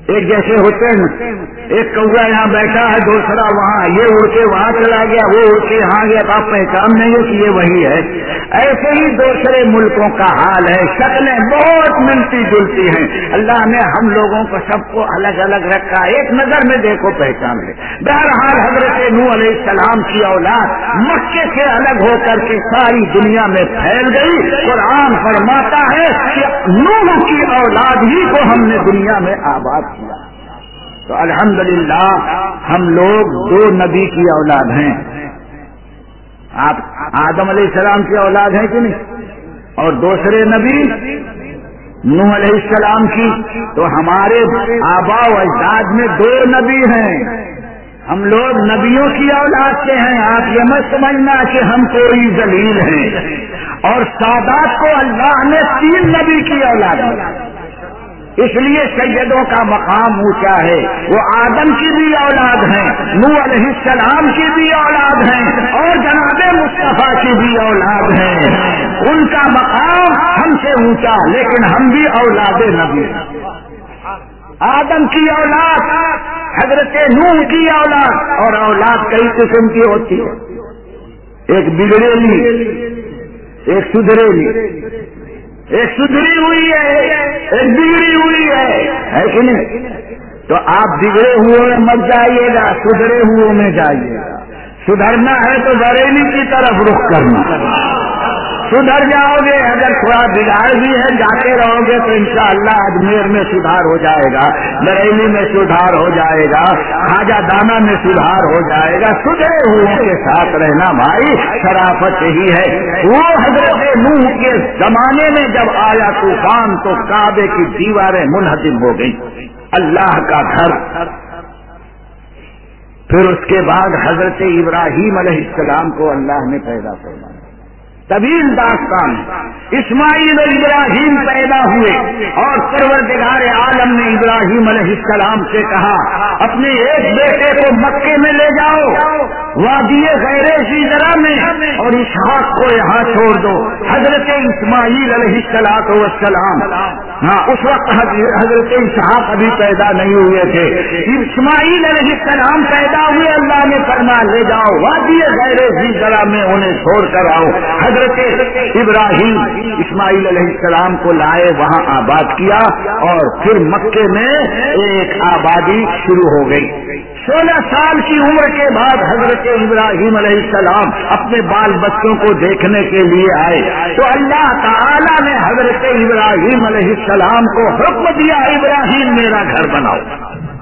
ایک جیسے ہوتے ہیں. ایک کوا یہاں بیٹھا ہے, دوسرا وہاں, یہ اڑ کے وہاں چلا گیا, وہ اڑ کے یہاں گیا, تو آپ پہچان نہیں ہو کہ یہ وہی ہے. ایسے ہی دوسرے ملکوں کا حال ہے, شکلیں بہت ملتی جلتی ہیں. اللہ نے ہم لوگوں کو سب کو الگ الگ رکھا, ایک نظر میں دیکھو پہچان ہے. بہرحال حضرت نوح علیہ السلام کی اولاد مکے سے الگ ہو کر کے ساری دنیا میں پھیل گئی. قرآن فرماتا ہے کہ نوح کی اولاد ہی کو ہم نے دنیا میں آباد کیا. تو الحمدللہ ہم لوگ 2 نبی کی اولاد ہیں. آپ آدم علیہ السلام کی اولاد ہیں کہ نہیں, اور دوسرے نبی نوح علیہ السلام کی. تو ہمارے آبا و اجداد میں 2 نبی ہیں. ہم لوگ نبیوں کی اولاد سے ہیں. آپ یہ مت سمجھنا کہ ہم کوئی ذلیل ہیں. اور سادات کو اللہ نے 3 نبی کی اولاد دی, اس لیے سیدوں کا مقام اونچا ہے. وہ آدم کی بھی اولاد ہیں, نوح علیہ السلام کی بھی اولاد ہیں, اور جناب مصطفیٰ کی بھی اولاد ہیں. ان کا مقام ہم سے اونچا, لیکن ہم بھی اولاد نبی. آدم کی اولاد, حضرت نوح کی اولاد, اور اولاد کئی قسم کی ہوتی ہے. ایک بگڑیلی, ایک سدھریلی, ایک سدھری ہوئی ہے, ایک بگڑی ہوئی ہے کہ نہیں. تو آپ بگڑے ہوئے میں مت جائیے گا, سدھرے ہوئے میں جائیے گا. سدھرنا ہے تو بریلی کی طرف رخ کرنا, سدھر جاؤ گے. اگر تھوڑا بگاڑ بھی ہے جاتے رہو گے تو انشاءاللہ اجمیر میں سدھار ہو جائے گا, بریلی میں سدھار ہو جائے گا, خواجہ دانا میں سدھار ہو جائے گا. سدھرے ہوئے کے ساتھ رہنا بھائی, شرافت یہی ہے. وہ حضرت نوح کے زمانے میں جب آیا طوفان تو کعبے کی دیواریں منہدم ہو گئی, اللہ کا گھر. پھر اس کے بعد حضرت ابراہیم علیہ السلام کو اللہ نے پیدا فرمایا. طویل داستان. اسماعیل اور ابراہیم پیدا ہوئے, اور پروردگار عالم نے ابراہیم علیہ السلام سے کہا اپنے ایک بیٹے کو مکے میں لے جاؤ, وادی غیر سیدرا میں, اور اسحاق کو یہاں چھوڑ دو. حضرت اسماعیل علیہ السلام, ہاں اس وقت حضرت اسحاق ابھی پیدا نہیں ہوئے تھے. اسماعیل علیہ السلام پیدا ہوئے, اللہ نے فرمایا لے جاؤ وادی غیر سیدرا میں, انہیں چھوڑ کر آؤ. حضرت ابراہیم اسماعیل علیہ السلام کو لائے, وہاں آباد کیا, اور پھر مکے میں ایک آبادی شروع ہو گئی. 16 سال کی عمر کے بعد حضرت ابراہیم علیہ السلام اپنے بال بچوں کو دیکھنے کے لیے آئے, تو اللہ تعالی نے حضرت ابراہیم علیہ السلام کو حکم دیا ابراہیم میرا گھر بناؤ.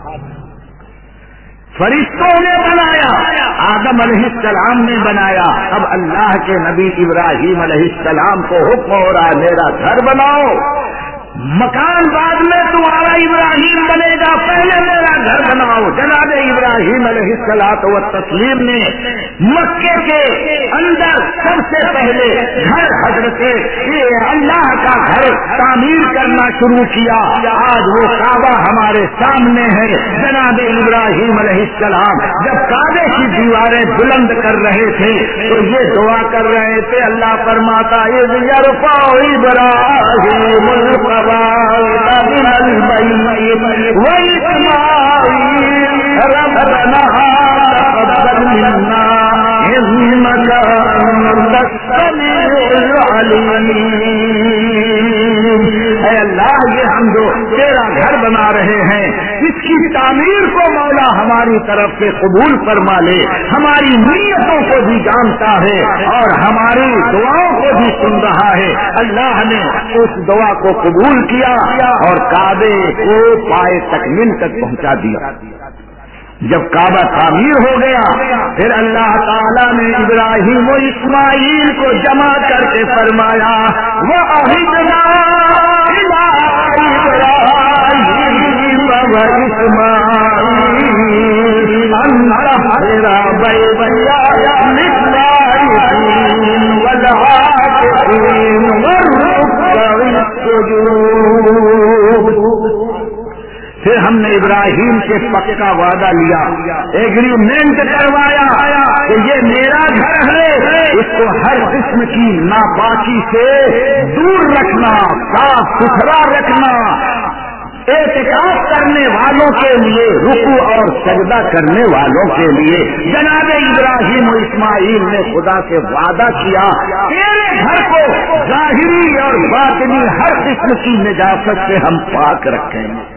فرشتوں نے بنایا, آدم علیہ السلام نے بنایا. اب اللہ کے نبی ابراہیم علیہ السلام کو حکم ہو رہا ہے میرا گھر بناؤ. مکان بعد میں تمہارا ابراہیم بنے گا, پہلے میرا گھر بناؤ. جناب ابراہیم علیہ الصلوۃ والتسلیم نے مکے کے اندر سب سے پہلے گھر حضرت اللہ کا گھر تعمیر کرنا شروع کیا. آج وہ کعبہ ہمارے سامنے ہے. جناب ابراہیم علیہ السلام جب کعبے کی دیواریں بلند کر رہے تھے تو یہ دعا کر رہے تھے, اللہ فرماتا اذ یرفع ابراہیم ربنا تقبل منا انك انت السميع العليم. اے اللہ, یہ ہم جو تیرا گھر بنا رہے ہیں اس کی تعمیر کو مولا ہماری طرف سے قبول فرما لے. ہماری نیتوں کو بھی جانتا ہے اور ہماری دعاؤں کو بھی سن رہا ہے. اللہ نے اس دعا کو قبول کیا اور کعبے کو پائے تکمیل تک پہنچا دیا. جب کعبہ تعمیر ہو گیا پھر اللہ تعالیٰ نے ابراہیم و اسماعیل کو جمع کر کے فرمایا وَعَهِدْنَا إِلَىٰ إِبْرَاهِيمَ وَإِسْمَاعِيلَ أَن طَهِّرَ بَيْتِيَ لِلطَّائِفِينَ وَالْعَاكِفِينَ وَالرُّكَّعِ السُّجُودِ. پھر ہم نے ابراہیم سے پکا وعدہ لیا, ایگریمنٹ کروایا کہ یہ میرا گھر ہے, اس کو ہر قسم کی ناپاکی سے دور رکھنا, صاف ستھرا رکھنا, اعتکاف کرنے والوں کے لیے، رکوع اور سجدہ کرنے والوں کے لیے جناب ابراہیم و اسماعیل نے خدا سے وعدہ کیا، تیرے گھر کو ظاہری اور باطنی ہر قسم کی نجاست سے ہم پاک رکھیں گے۔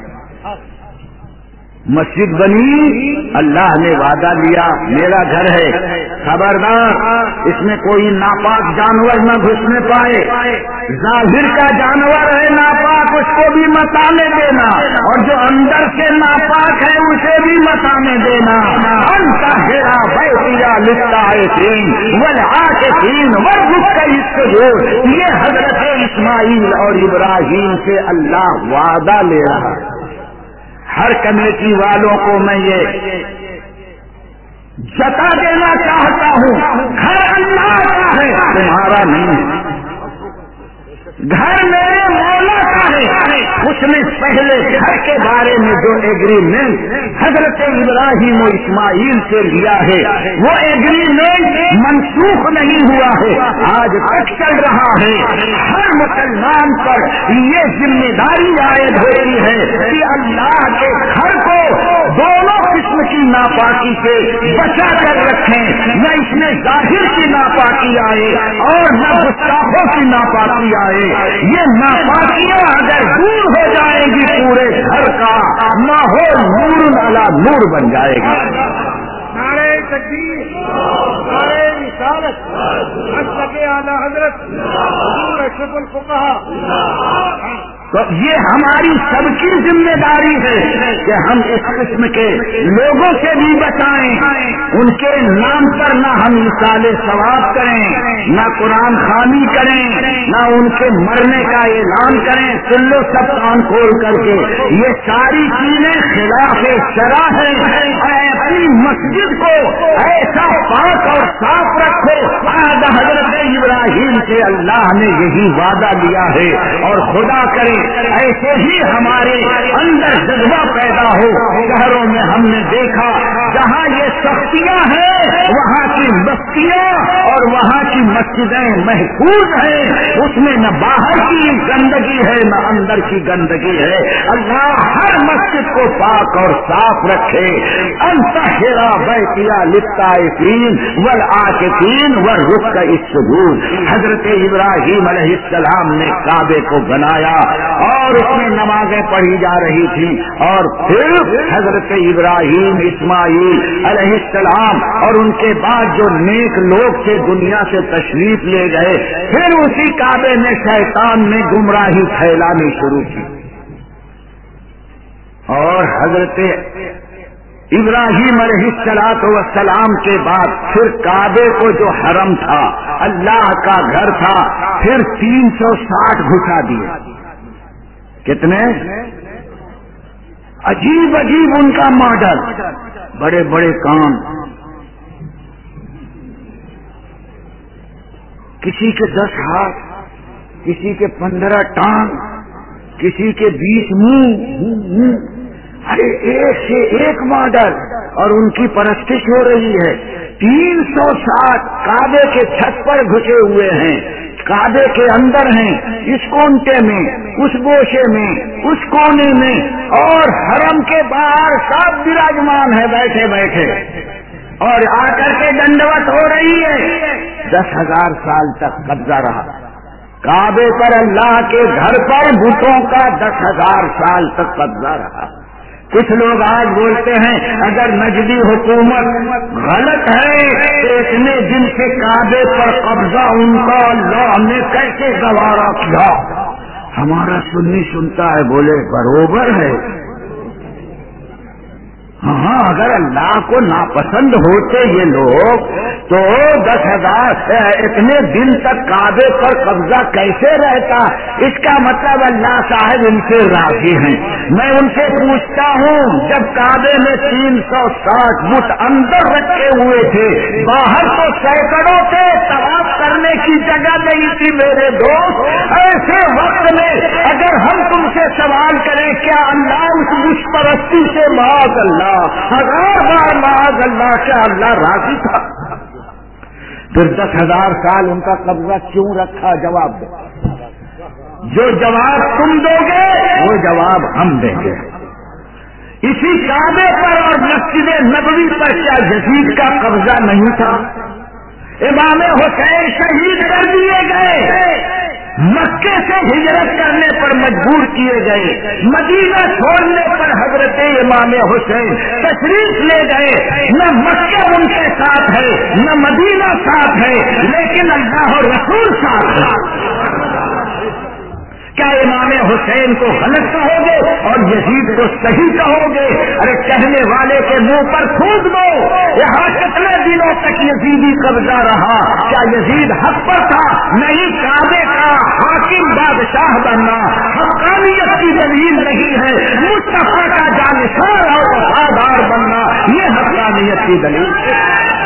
مسجد بنی، اللہ نے وعدہ لیا میرا گھر ہے، خبردار اس میں کوئی ناپاک جانور نہ گھسنے پائے، ظاہر کا جانور ہے ناپاک اس کو بھی مت آنے دینا، اور جو اندر سے ناپاک ہے اسے بھی مت آنے دینا۔ انطہر بیتیا للطائفین والعاکفین والرکع السجود، یہ حضرت اسماعیل اور ابراہیم سے اللہ وعدہ لے رہا ہے۔ ہر کمیٹی والوں کو میں یہ جتا دینا چاہتا ہوں، گھر اللہ کا ہے، تمہارا نہیں ہے، گھر میرے مولا کا ہے۔ اس نے پہلے گھر کے بارے میں جو ایگریمنٹ حضرت ابراہیم و اسماعیل سے لیا ہے وہ ایگریمنٹ منسوخ نہیں ہوا ہے، آج تک چل رہا ہے۔ ہر مسلمان پر یہ ذمہ داری عائد ہوتی ہے کہ اللہ کے گھر کو دونوں قسم کی ناپاکی سے بچا کر رکھیں، نہ اس میں ظاہر کی ناپاکی آئے اور نہ گستاخوں کی ناپاکی آئے۔ یہ ناپاکیاں اگر دور ہو جائیں گی پورے گھر کا ماحول نور علی نور بن جائے گا۔ نعرہ تکبیر، نعرہ رسالت، مسلک اعلی حضرت حضور اشرف الفقہاء۔ تو یہ ہماری سب کی ذمہ داری ہے کہ ہم اس قسم کے لوگوں سے بھی بچائیں، ان کے نام پر نہ ہم مثال ثواب کریں، نہ قرآن خوانی کریں، نہ ان کے مرنے کا اعلان کریں۔ سن لو سب کان کھول کر کے، یہ ساری چیزیں خلاف شرع ہیں۔ اپنی مسجد کو ایسا پاک اور صاف رکھو، آج حضرت ابراہیم سے اللہ نے یہی وعدہ لیا ہے، اور خدا کرے ایسے ہی ہمارے اندر جذبہ پیدا ہو۔ شہروں میں ہم نے دیکھا جہاں یہ سختیاں ہیں وہاں کی بستیاں اور وہاں کی مسجدیں محفوظ ہیں، اس میں نہ باہر کی گندگی ہے نہ اندر کی گندگی ہے۔ اللہ ہر مسجد کو پاک اور صاف رکھے۔ انطہر بیتیا للطائفین والعاکفین والرکع السجود۔ حضرت ابراہیم علیہ السلام نے کعبے کو بنایا اور اس میں نمازیں پڑھی جا رہی تھی، اور پھر حضرت ابراہیم اسماعیل علیہ السلام اور ان کے بعد جو نیک لوگ تھے دنیا سے تشریف لے گئے، پھر اسی کعبے میں شیطان نے گمراہی پھیلانی شروع کی، اور حضرت ابراہیم علیہ السلام کے بعد پھر کعبے کو جو حرم تھا، اللہ کا گھر تھا، پھر 360 گھسا دیے۔ کتنے عجیب عجیب ان کا ماڈل، بڑے بڑے کان، کسی کے 10 ہاتھ، کسی کے 15 ٹانگ، کسی کے 20 منہ، ارے ایک سے ایک ماڈل، اور ان کی پرستش ہو رہی ہے۔ 360 کعبے کے چھت پر گھسے ہوئے ہیں، کعبے کے اندر ہیں، اس کونٹے میں، اس گوشے میں، اس کونے میں، اور حرم کے باہر سب وراجمان ہے بیٹھے بیٹھے، اور آ کر کے دنڈوت ہو رہی ہے۔ 10,000 سال تک قبضہ رہا کعبے پر، اللہ کے گھر پر بتوں کا 10,000 سال تک قبضہ رہا۔ کچھ لوگ آج بولتے ہیں اگر نجدی حکومت غلط ہے تو اتنے دن سے کعبے پر قبضہ ان کا اللہ نے کیسے گوارا کیا؟ ہمارا سنی سنتا ہے، بولے برابر ہے۔ ہاں اگر اللہ کو ناپسند ہوتے یہ لوگ تو 10,000 اتنے دن تک کعبے پر قبضہ کیسے رہتا؟ اس کا مطلب اللہ صاحب ان سے راضی ہیں۔ میں ان سے پوچھتا ہوں، جب کعبے میں 360 بت اندر رکھے ہوئے تھے، باہر تو سینکڑوں تھے، طواف کرنے کی جگہ نہیں تھی میرے دوست، ایسے وقت میں اگر ہم تم سے سوال کریں کیا اللہ اس بت پرستی سے معاذ اللہ 1000 بار معاذ اللہ کیا اللہ راضی تھا؟ پھر 10,000 سال ان کا قبضہ کیوں رکھا؟ جواب دو۔ جو جواب تم دو گے وہ جواب ہم دیں گے. اسی کعبے پر اور مسجد نبوی پر کیا یزید کا قبضہ نہیں تھا؟ امام حسین شہید کر دیے گئے، مکے سے ہجرت کرنے پر مجبور کیے گئے، مدینہ چھوڑنے پر حضرت امام حسین تشریف لے گئے. نہ مکہ ان کے ساتھ ہے نہ مدینہ ساتھ ہے، لیکن اللہ اور رسول ساتھ ہے. کیا امام حسین کو غلط کہو گے اور یزید کو صحیح کہو گے؟ ارے کہنے والے کے منہ پر تھوک دو. یہاں کتنے دنوں تک یزیدی قبضہ رہا؟ کیا یزید حق پر تھا؟ نہیں. کعبے کا حاکم بادشاہ بننا حقانیت کی دلیل نہیں ہے. مصطفیٰ کا جانشین اور وفادار بننا یہ حقانیت کی دلیل ہے.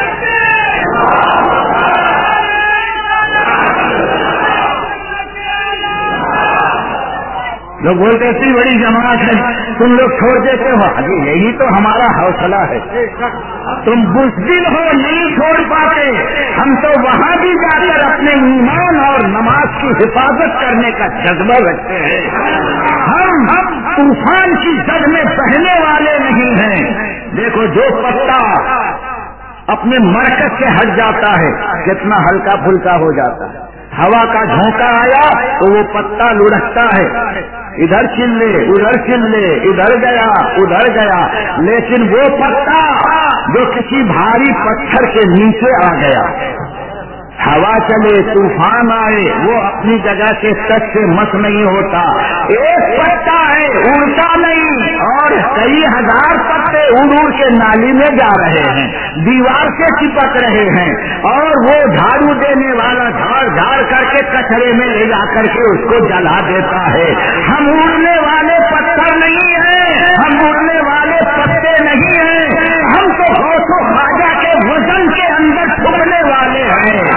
لوگ بولتے اتنی بڑی جماعت ہے تم لوگ چھوڑ دیتے ہو. ابھی یہی تو ہمارا حوصلہ ہے. تم بزدل ہو نہیں چھوڑ پاتے. ہم تو وہاں بھی جا کر اپنے ایمان اور نماز کی حفاظت کرنے کا جذبہ رکھتے ہیں. ہم طوفان کی زد میں بہنے والے نہیں ہیں. دیکھو جو پتا اپنے مرکز سے ہٹ جاتا ہے کتنا ہلکا پھلکا ہو جاتا ہے. ہوا کا جھونکا آیا تو وہ پتا لڑکتا ہے، ادھر چلے ادھر چلے، ادھر گیا ادھر گیا. لیکن وہ پتا جو کسی بھاری پتھر کے نیچے آ گیا، ہوا چلے طوفان آئے، وہ اپنی جگہ سے سچ سے مس نہیں ہوتا. ایک پتا ہے اڑتا نہیں اور کئی ہزار پتے اڑ کے نالی میں جا رہے ہیں، دیوار سے چپک رہے ہیں، اور وہ جھاڑو دینے والا جھاڑ جھاڑ کر کے کچرے میں لے جا کر کے اس کو جلا دیتا ہے. ہم اڑنے والے پتھر نہیں ہیں، ہم اڑنے والے پتے نہیں ہیں. ہم تو غوث و خواجہ کے وزن کے اندر ٹھکنے والے ہیں.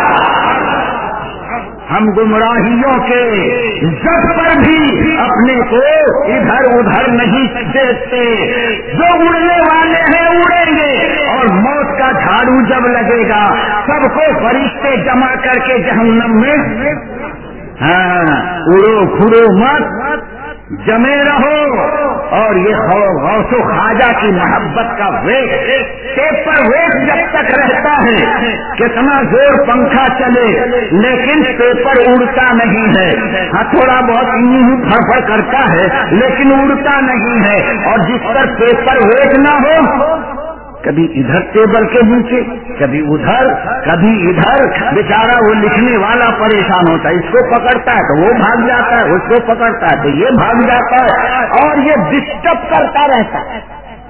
ہم گمراہیوں کے زد پر بھی اپنے کو ادھر ادھر نہیں دیکھتے. جو اڑنے والے ہیں اڑیں گے، اور موت کا جھاڑو جب لگے گا سب کو فرشتے جمع کر کے جہنم میں اڑو کھڑو مت، جمے رہو. اور یہ غوث و خواجہ کی محبت کا ویٹ، پیپر ویٹ جب تک رہتا ہے کتنا زور پنکھا چلے لیکن پیپر اڑتا نہیں ہے. ہاں تھوڑا بہت یوں پھڑ کرتا ہے لیکن اڑتا نہیں ہے. اور جس پر پیپر ویٹ نہ ہو، کبھی ادھر ٹیبل کے نیچے، کبھی ادھر کبھی ادھر، بیچارہ وہ لکھنے والا پریشان ہوتا ہے. اس کو پکڑتا ہے تو وہ بھاگ جاتا ہے، اس کو پکڑتا ہے تو یہ بھاگ جاتا ہے، اور یہ ڈسٹرب کرتا رہتا ہے.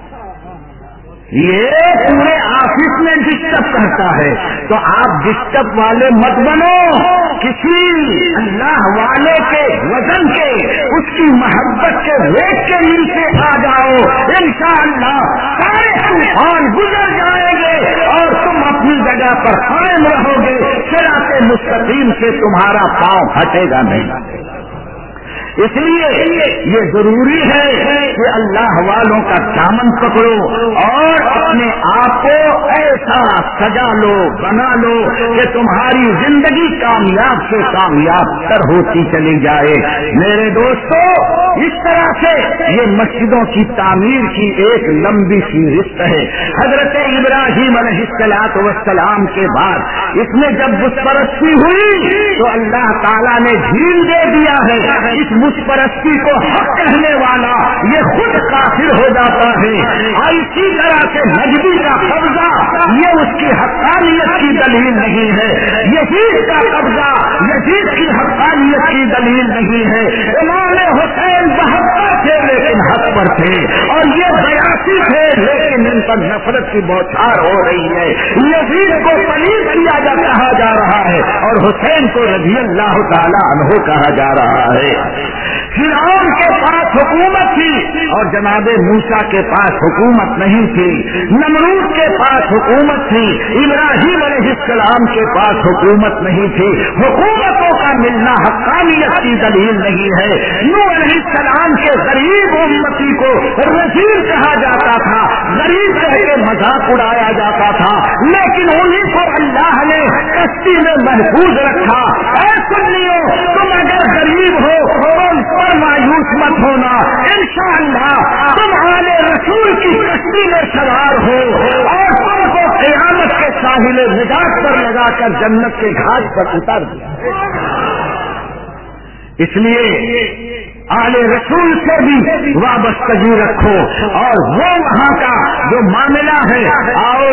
یہ پورے آفس میں ڈسٹرب کرتا ہے. تو آپ ڈسٹرب والے مت بنو. کسی اللہ والے کے وزن کے، اس کی محبت کے ویٹ کے نیچے آ جاؤ. انشاءاللہ سارے طوفان گزر جائیں گے اور تم اپنی جگہ پر قائم رہو گے. صراط مستقیم سے تمہارا پاؤں ہٹے گا نہیں. اس لیے یہ ضروری ہے کہ اللہ والوں کا دامن پکڑو اور اپنے آپ کو ایسا سجا لو، بنا لو کہ تمہاری زندگی کامیاب سے کامیاب تر ہوتی چلی جائے. میرے دوستو، اس طرح سے یہ مسجدوں کی تعمیر کی ایک لمبی سی رشت ہے. حضرت ابراہیم علیہ السلام کے بعد اس میں جب بت پرستی ہوئی تو اللہ تعالیٰ نے ڈھیل دے دیا ہے. اس بت پرستی کو حق کہنے والا یہ خود کافر ہو جاتا ہے. اور اسی طرح سے نجدی کا قبضہ یہ اس کی حقانیت کی دلیل نہیں ہے. یزید کا قبضہ یزید کی حقانیت کی دلیل نہیں ہے. امام حسین 72 تھے لیکن حق پر تھے، اور یہ 82 تھے لیکن ان پر نفرت کی بوچھار ہو رہی ہے. یزید کو پلیت کہا جا رہا ہے اور حسین کو رضی اللہ تعالی عنہ کہا جا رہا ہے. فرعون کے پاس حکومت تھی اور جناب موسیٰ کے پاس حکومت نہیں تھی. نمرود کے پاس حکومت تھی، ابراہیم علیہ السلام کے پاس حکومت نہیں تھی. حکومتوں کا ملنا حقانیت کی دلیل نہیں ہے. نوح علیہ السلام کے غریب امتی کو رذیل کہا جاتا تھا، غریب کہہ کے مذاق اڑایا جاتا تھا، لیکن انہیں کو اللہ نے کشتی میں محفوظ رکھا. اے سنیو، تم اگر غریب ہو ہونا، انشاءاللہ تم آل رسول کی کشتی میں سوار ہو اور تم کو قیامت کے ساحل نجات پر لگا کر جنت کے گھاٹ پر اتار دیا۔ اس لیے آل رسول سے بھی وابستگی رکھو، اور وہ وہاں کا جو معاملہ ہے، آؤ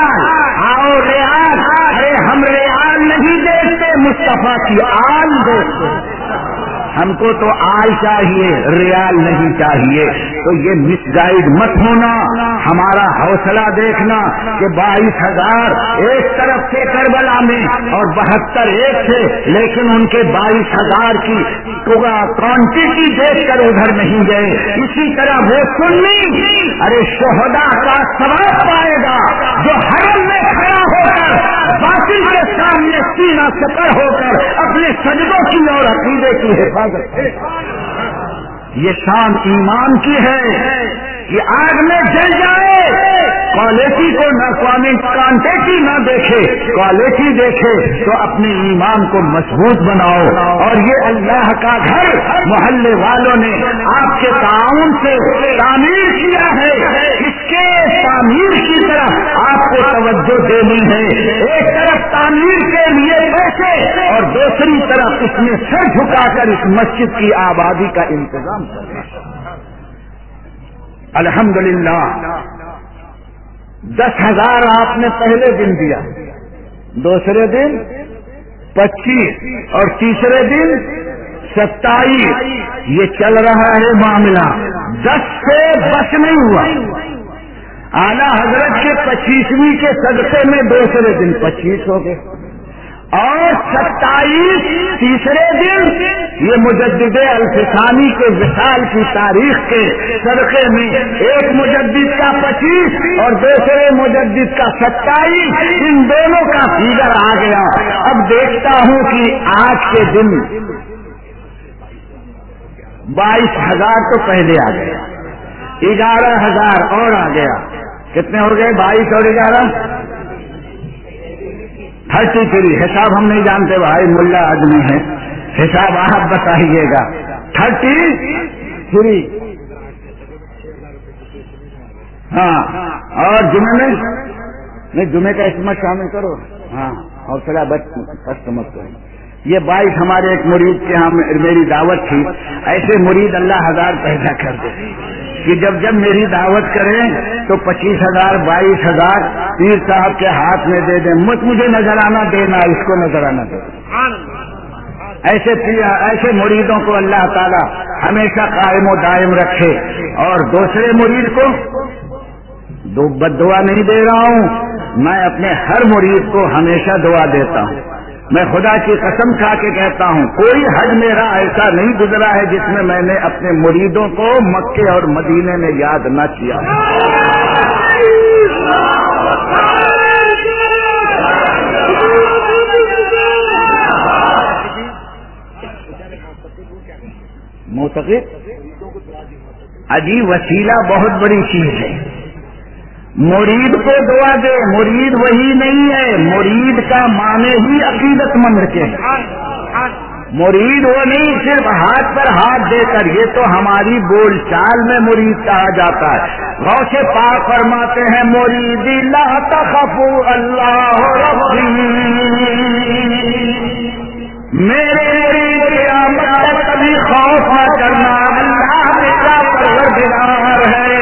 ریال، ارے ہم ریال نہیں دیکھتے، مصطفیٰ کی آل دیکھتے، ہم کو تو آل چاہیے، ریال نہیں چاہیے۔ تو یہ مس گائیڈ مت ہونا، ہمارا حوصلہ دیکھنا کہ 22,000 ایک طرف سے کربلا میں اور 72 ایک تھے، لیکن ان کے 22,000 کی کوانٹٹی دیکھ کر ادھر نہیں گئے۔ اسی طرح وہ سنی ارے شہداء کا ثواب پائے گا جو حرم میں کھڑا ہو کر باطل کے سامنے سینہ سپر ہو کر اپنے سجدوں کی اور عقیدے کی حفاظت ہے۔ یہ شان ایمان کی ہے کہ آگ میں جل جائے، کوالٹی کو نہ کوانٹٹی نہ دیکھے، کوالٹی دیکھے تو اپنے ایمان کو مضبوط بناؤ۔ اور یہ اللہ کا گھر محلے والوں نے آپ کے تعاون سے تعمیر کیا ہے، اس کے تعمیر کی طرف آپ کو توجہ دینی ہے۔ ایک طرف تعمیر کے لیے پیسے اور دوسری طرف اس میں سر جھکا کر اس مسجد کی آبادی کا انتظام کریں۔ الحمدللہ 10,000 آپ نے پہلے دن دیا، دوسرے دن 25 اور تیسرے دن 27، یہ چل رہا ہے معاملہ۔ 10 سے بس نہیں ہوا۔ اعلیٰ حضرت کے 25ویں کے صدقے میں دوسرے دن 25 ہو گئے اور 27 تیسرے دن یہ مجدد الفسانی کے وصال کی تاریخ کے صدقے میں ایک مجدد کا 25 اور دوسرے مجدد کا 27، ان دونوں کا فیگر آ گیا۔ اب دیکھتا ہوں کہ آج کے دن 22,000 تو پہلے آ گیا، 11,000 اور آ گیا، کتنے ہو گئے 22 اور 11؟ 33۔ حساب ہم نہیں جانتے بھائی، ملا آدمی ہے، حساب آپ بتائیے گا۔ 33۔ ہاں، اور جمعے میں نہیں، جمعے کا اسمت شامل کرو، ہاں، اور سلا بچ مت کرو۔ یہ 22 ہمارے ایک مرید کے ہاں میری دعوت تھی، ایسے مرید اللہ 1000 پیدا کر دے کہ جب میری دعوت کریں تو 25,000 22,000 پیر صاحب کے ہاتھ میں دے دیں، مجھے نذرانہ دینا، اس کو نذرانہ دینا۔ ایسے مریدوں کو اللہ تعالی ہمیشہ قائم و دائم رکھے۔ اور دوسرے مرید کو بد دعا نہیں دے رہا ہوں، میں اپنے ہر مرید کو ہمیشہ دعا دیتا ہوں۔ میں خدا کی قسم کھا کے کہتا ہوں، کوئی حج میرا ایسا نہیں گزرا ہے جس میں میں نے اپنے مریدوں کو مکے اور مدینے میں یاد نہ کیا۔ معتقد عجیب وسیلہ بہت بڑی چیز ہے۔ مرید کو دعا دے، مرید وہی نہیں ہے، مرید کا معنی ہی عقیدت مند کے ہیں۔ مرید وہ نہیں صرف ہاتھ پر ہاتھ دے کر، یہ تو ہماری بول چال میں مرید کہا جاتا ہے۔ غوث پاک فرماتے ہیں مریدی لا تخفوا اللہ ربی، میرے مرید قیامت تک کبھی خوف نہ کرنا، اللہ میرا پروردگار ہے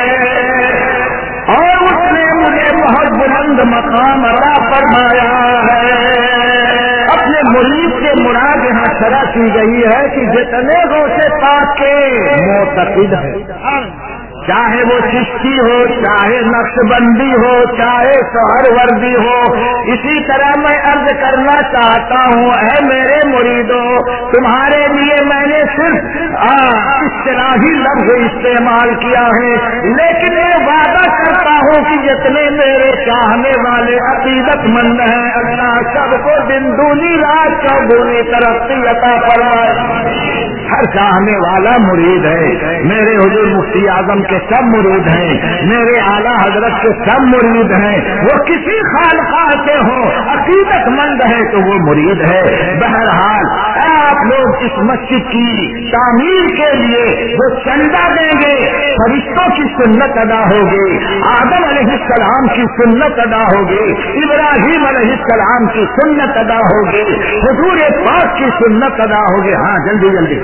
اور اس نے مجھے بہت بلند مقام عطا فرمایا ہے۔ اپنے مرید کے مراد یہاں شرح کی گئی ہے کہ جتنے غوث پاک کے معتقد ہیں، چاہے وہ چشتی ہو، چاہے نقش بندی ہو، چاہے سہر وردی ہو، اسی طرح میں عرض کرنا چاہتا ہوں، اے میرے مریدوں، تمہارے لیے میں نے صرف اصطلاحی لفظ استعمال کیا ہے، لیکن میں وعدہ کرتا ہوں کہ جتنے میرے چاہنے والے عقیدت مند ہیں، اللہ سب کو دن دونی رات چودھری ترقی عطا فرمائے۔ ہر چاہنے والا مرید ہے، میرے حضور مفتی اعظم کے سب مرید ہیں، میرے اعلیٰ حضرت کے سب مرید ہیں، وہ کسی خالقہ سے ہو، عقیدت مند ہے تو وہ مرید ہے۔ بہرحال آپ لوگ اس مسجد کی تعمیر کے لیے جو چندہ دیں گے فرشتوں کی سنت ادا ہوگی، آدم علیہ السلام کی سنت ادا ہوگی، ابراہیم علیہ السلام کی سنت ادا ہوگی، حضور پاک کی سنت ادا ہوگی. ہاں جلدی جلدی.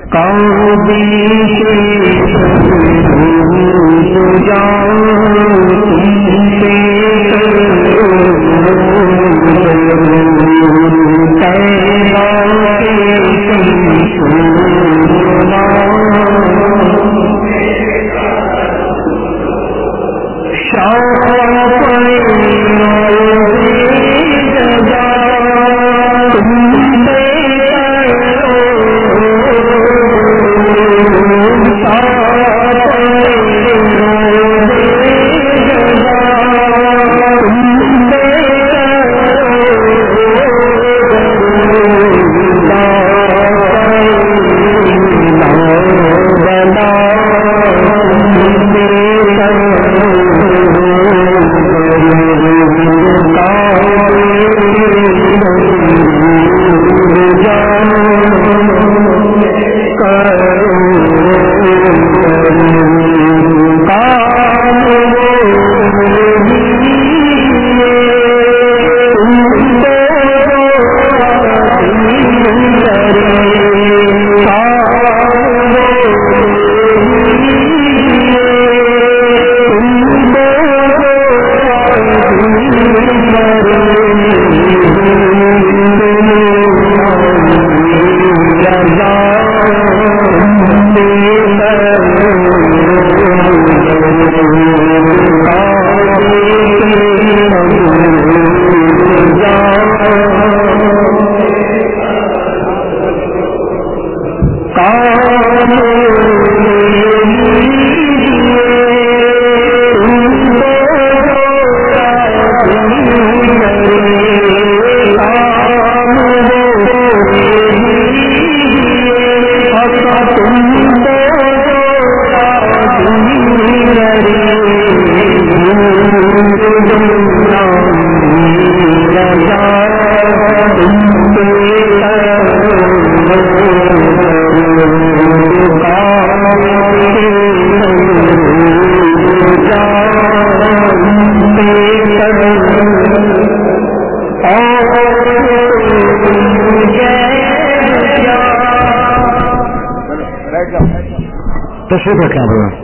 تشریف رکھیں آپ لوگ.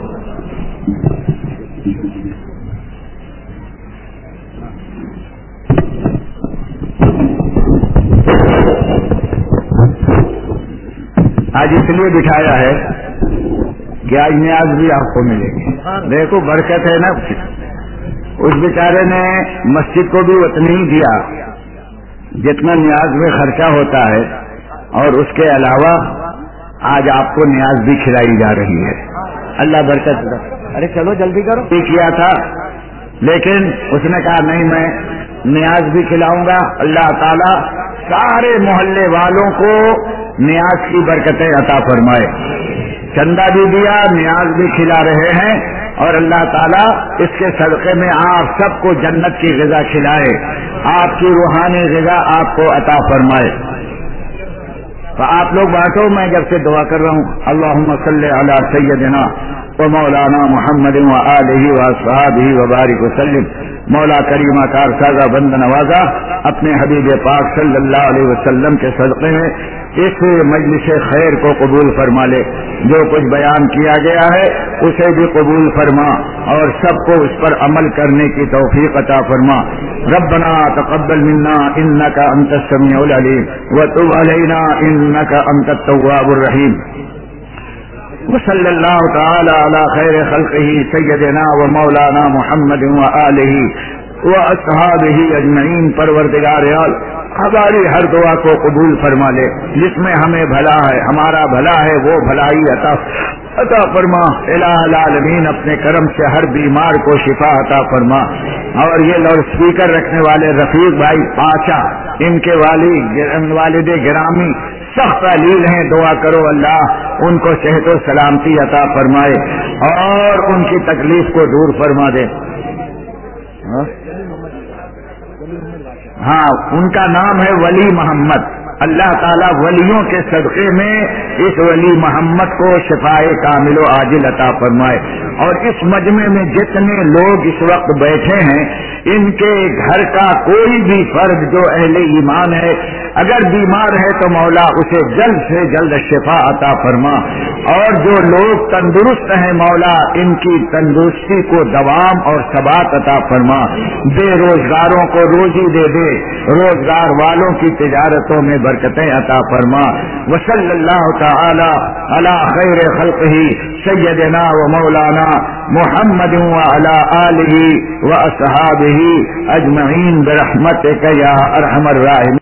آج اس لیے بٹھایا ہے کہ آج نیاز بھی آپ کو ملے گی. دیکھو برکت ہے نا. اس بیچارے نے مسجد کو بھی اتنا ہی دیا جتنا نیاز میں خرچہ ہوتا ہے، اور اس کے علاوہ آج آپ کو نیاز بھی کھلائی جا رہی ہے. اللہ برکت دے. ارے چلو جلدی کرو. کیا تھا لیکن اس نے کہا نہیں میں نیاز بھی کھلاؤں گا. اللہ تعالیٰ سارے محلے والوں کو نیاز کی برکتیں عطا فرمائے. چندہ بھی دیا، نیاز بھی کھلا رہے ہیں، اور اللہ تعالیٰ اس کے صدقے میں آپ سب کو جنت کی غذا کھلائے، آپ کی روحانی غذا آپ کو عطا فرمائے. تو آپ لوگ بانٹو، میں جب سے دعا کر رہا ہوں. اللہم صلی علی سیدنا و مولانا محمد و آلہ و اصحابہ وبارک وسلم. مولا کریمہ کار سازا بند نوازا اپنے حبیب پاک صلی اللہ علیہ وسلم کے صدقے میں اس مجلس خیر کو قبول فرما لے. جو کچھ بیان کیا گیا ہے اسے بھی قبول فرما، اور سب کو اس پر عمل کرنے کی توفیق عطا فرما. ربنا تقبل منا انک انت السمیع العلیم وتب علینا انک انت التواب الرحیم. وصلی اللہ تعالی علی خیر خلقہ سیدنا و مولانا محمد و آلہ و اصحابہ اجمعین. پروردگار عالم ہماری ہر دعا کو قبول فرما لے. جس میں ہمیں بھلا ہے، ہمارا بھلا ہے، وہ بھلائی عطا فرما. الہ العالمین اپنے کرم سے ہر بیمار کو شفا عطا فرما. اور یہ لاؤڈ اسپیکر رکھنے والے رفیق بھائی پاشا، ان کے والد گرامی سخت علیل ہیں. دعا کرو اللہ ان کو صحت و سلامتی عطا فرمائے اور ان کی تکلیف کو دور فرما دے. ہاں ان کا نام ہے ولی محمد. اللہ تعالیٰ ولیوں کے صدقے میں اس ولی محمد کو شفائے کامل و عاجل عطا فرمائے. اور اس مجمع میں جتنے لوگ اس وقت بیٹھے ہیں ان کے گھر کا کوئی بھی فرد جو اہل ایمان ہے اگر بیمار ہے تو مولا اسے جلد سے جلد شفا عطا فرما. اور جو لوگ تندرست ہیں مولا ان کی تندرستی کو دوام اور ثبات عطا فرما. بے روزگاروں کو روزی دے دے, روزگار والوں کی تجارتوں میں برکتیں عطا فرما. وصلی اللہ تعالی علی خیر خلقہ سیدنا و مولانا محمد وعلی آلہ و اصحابہ اجمعین برحمتک یا ارحم الراحمین.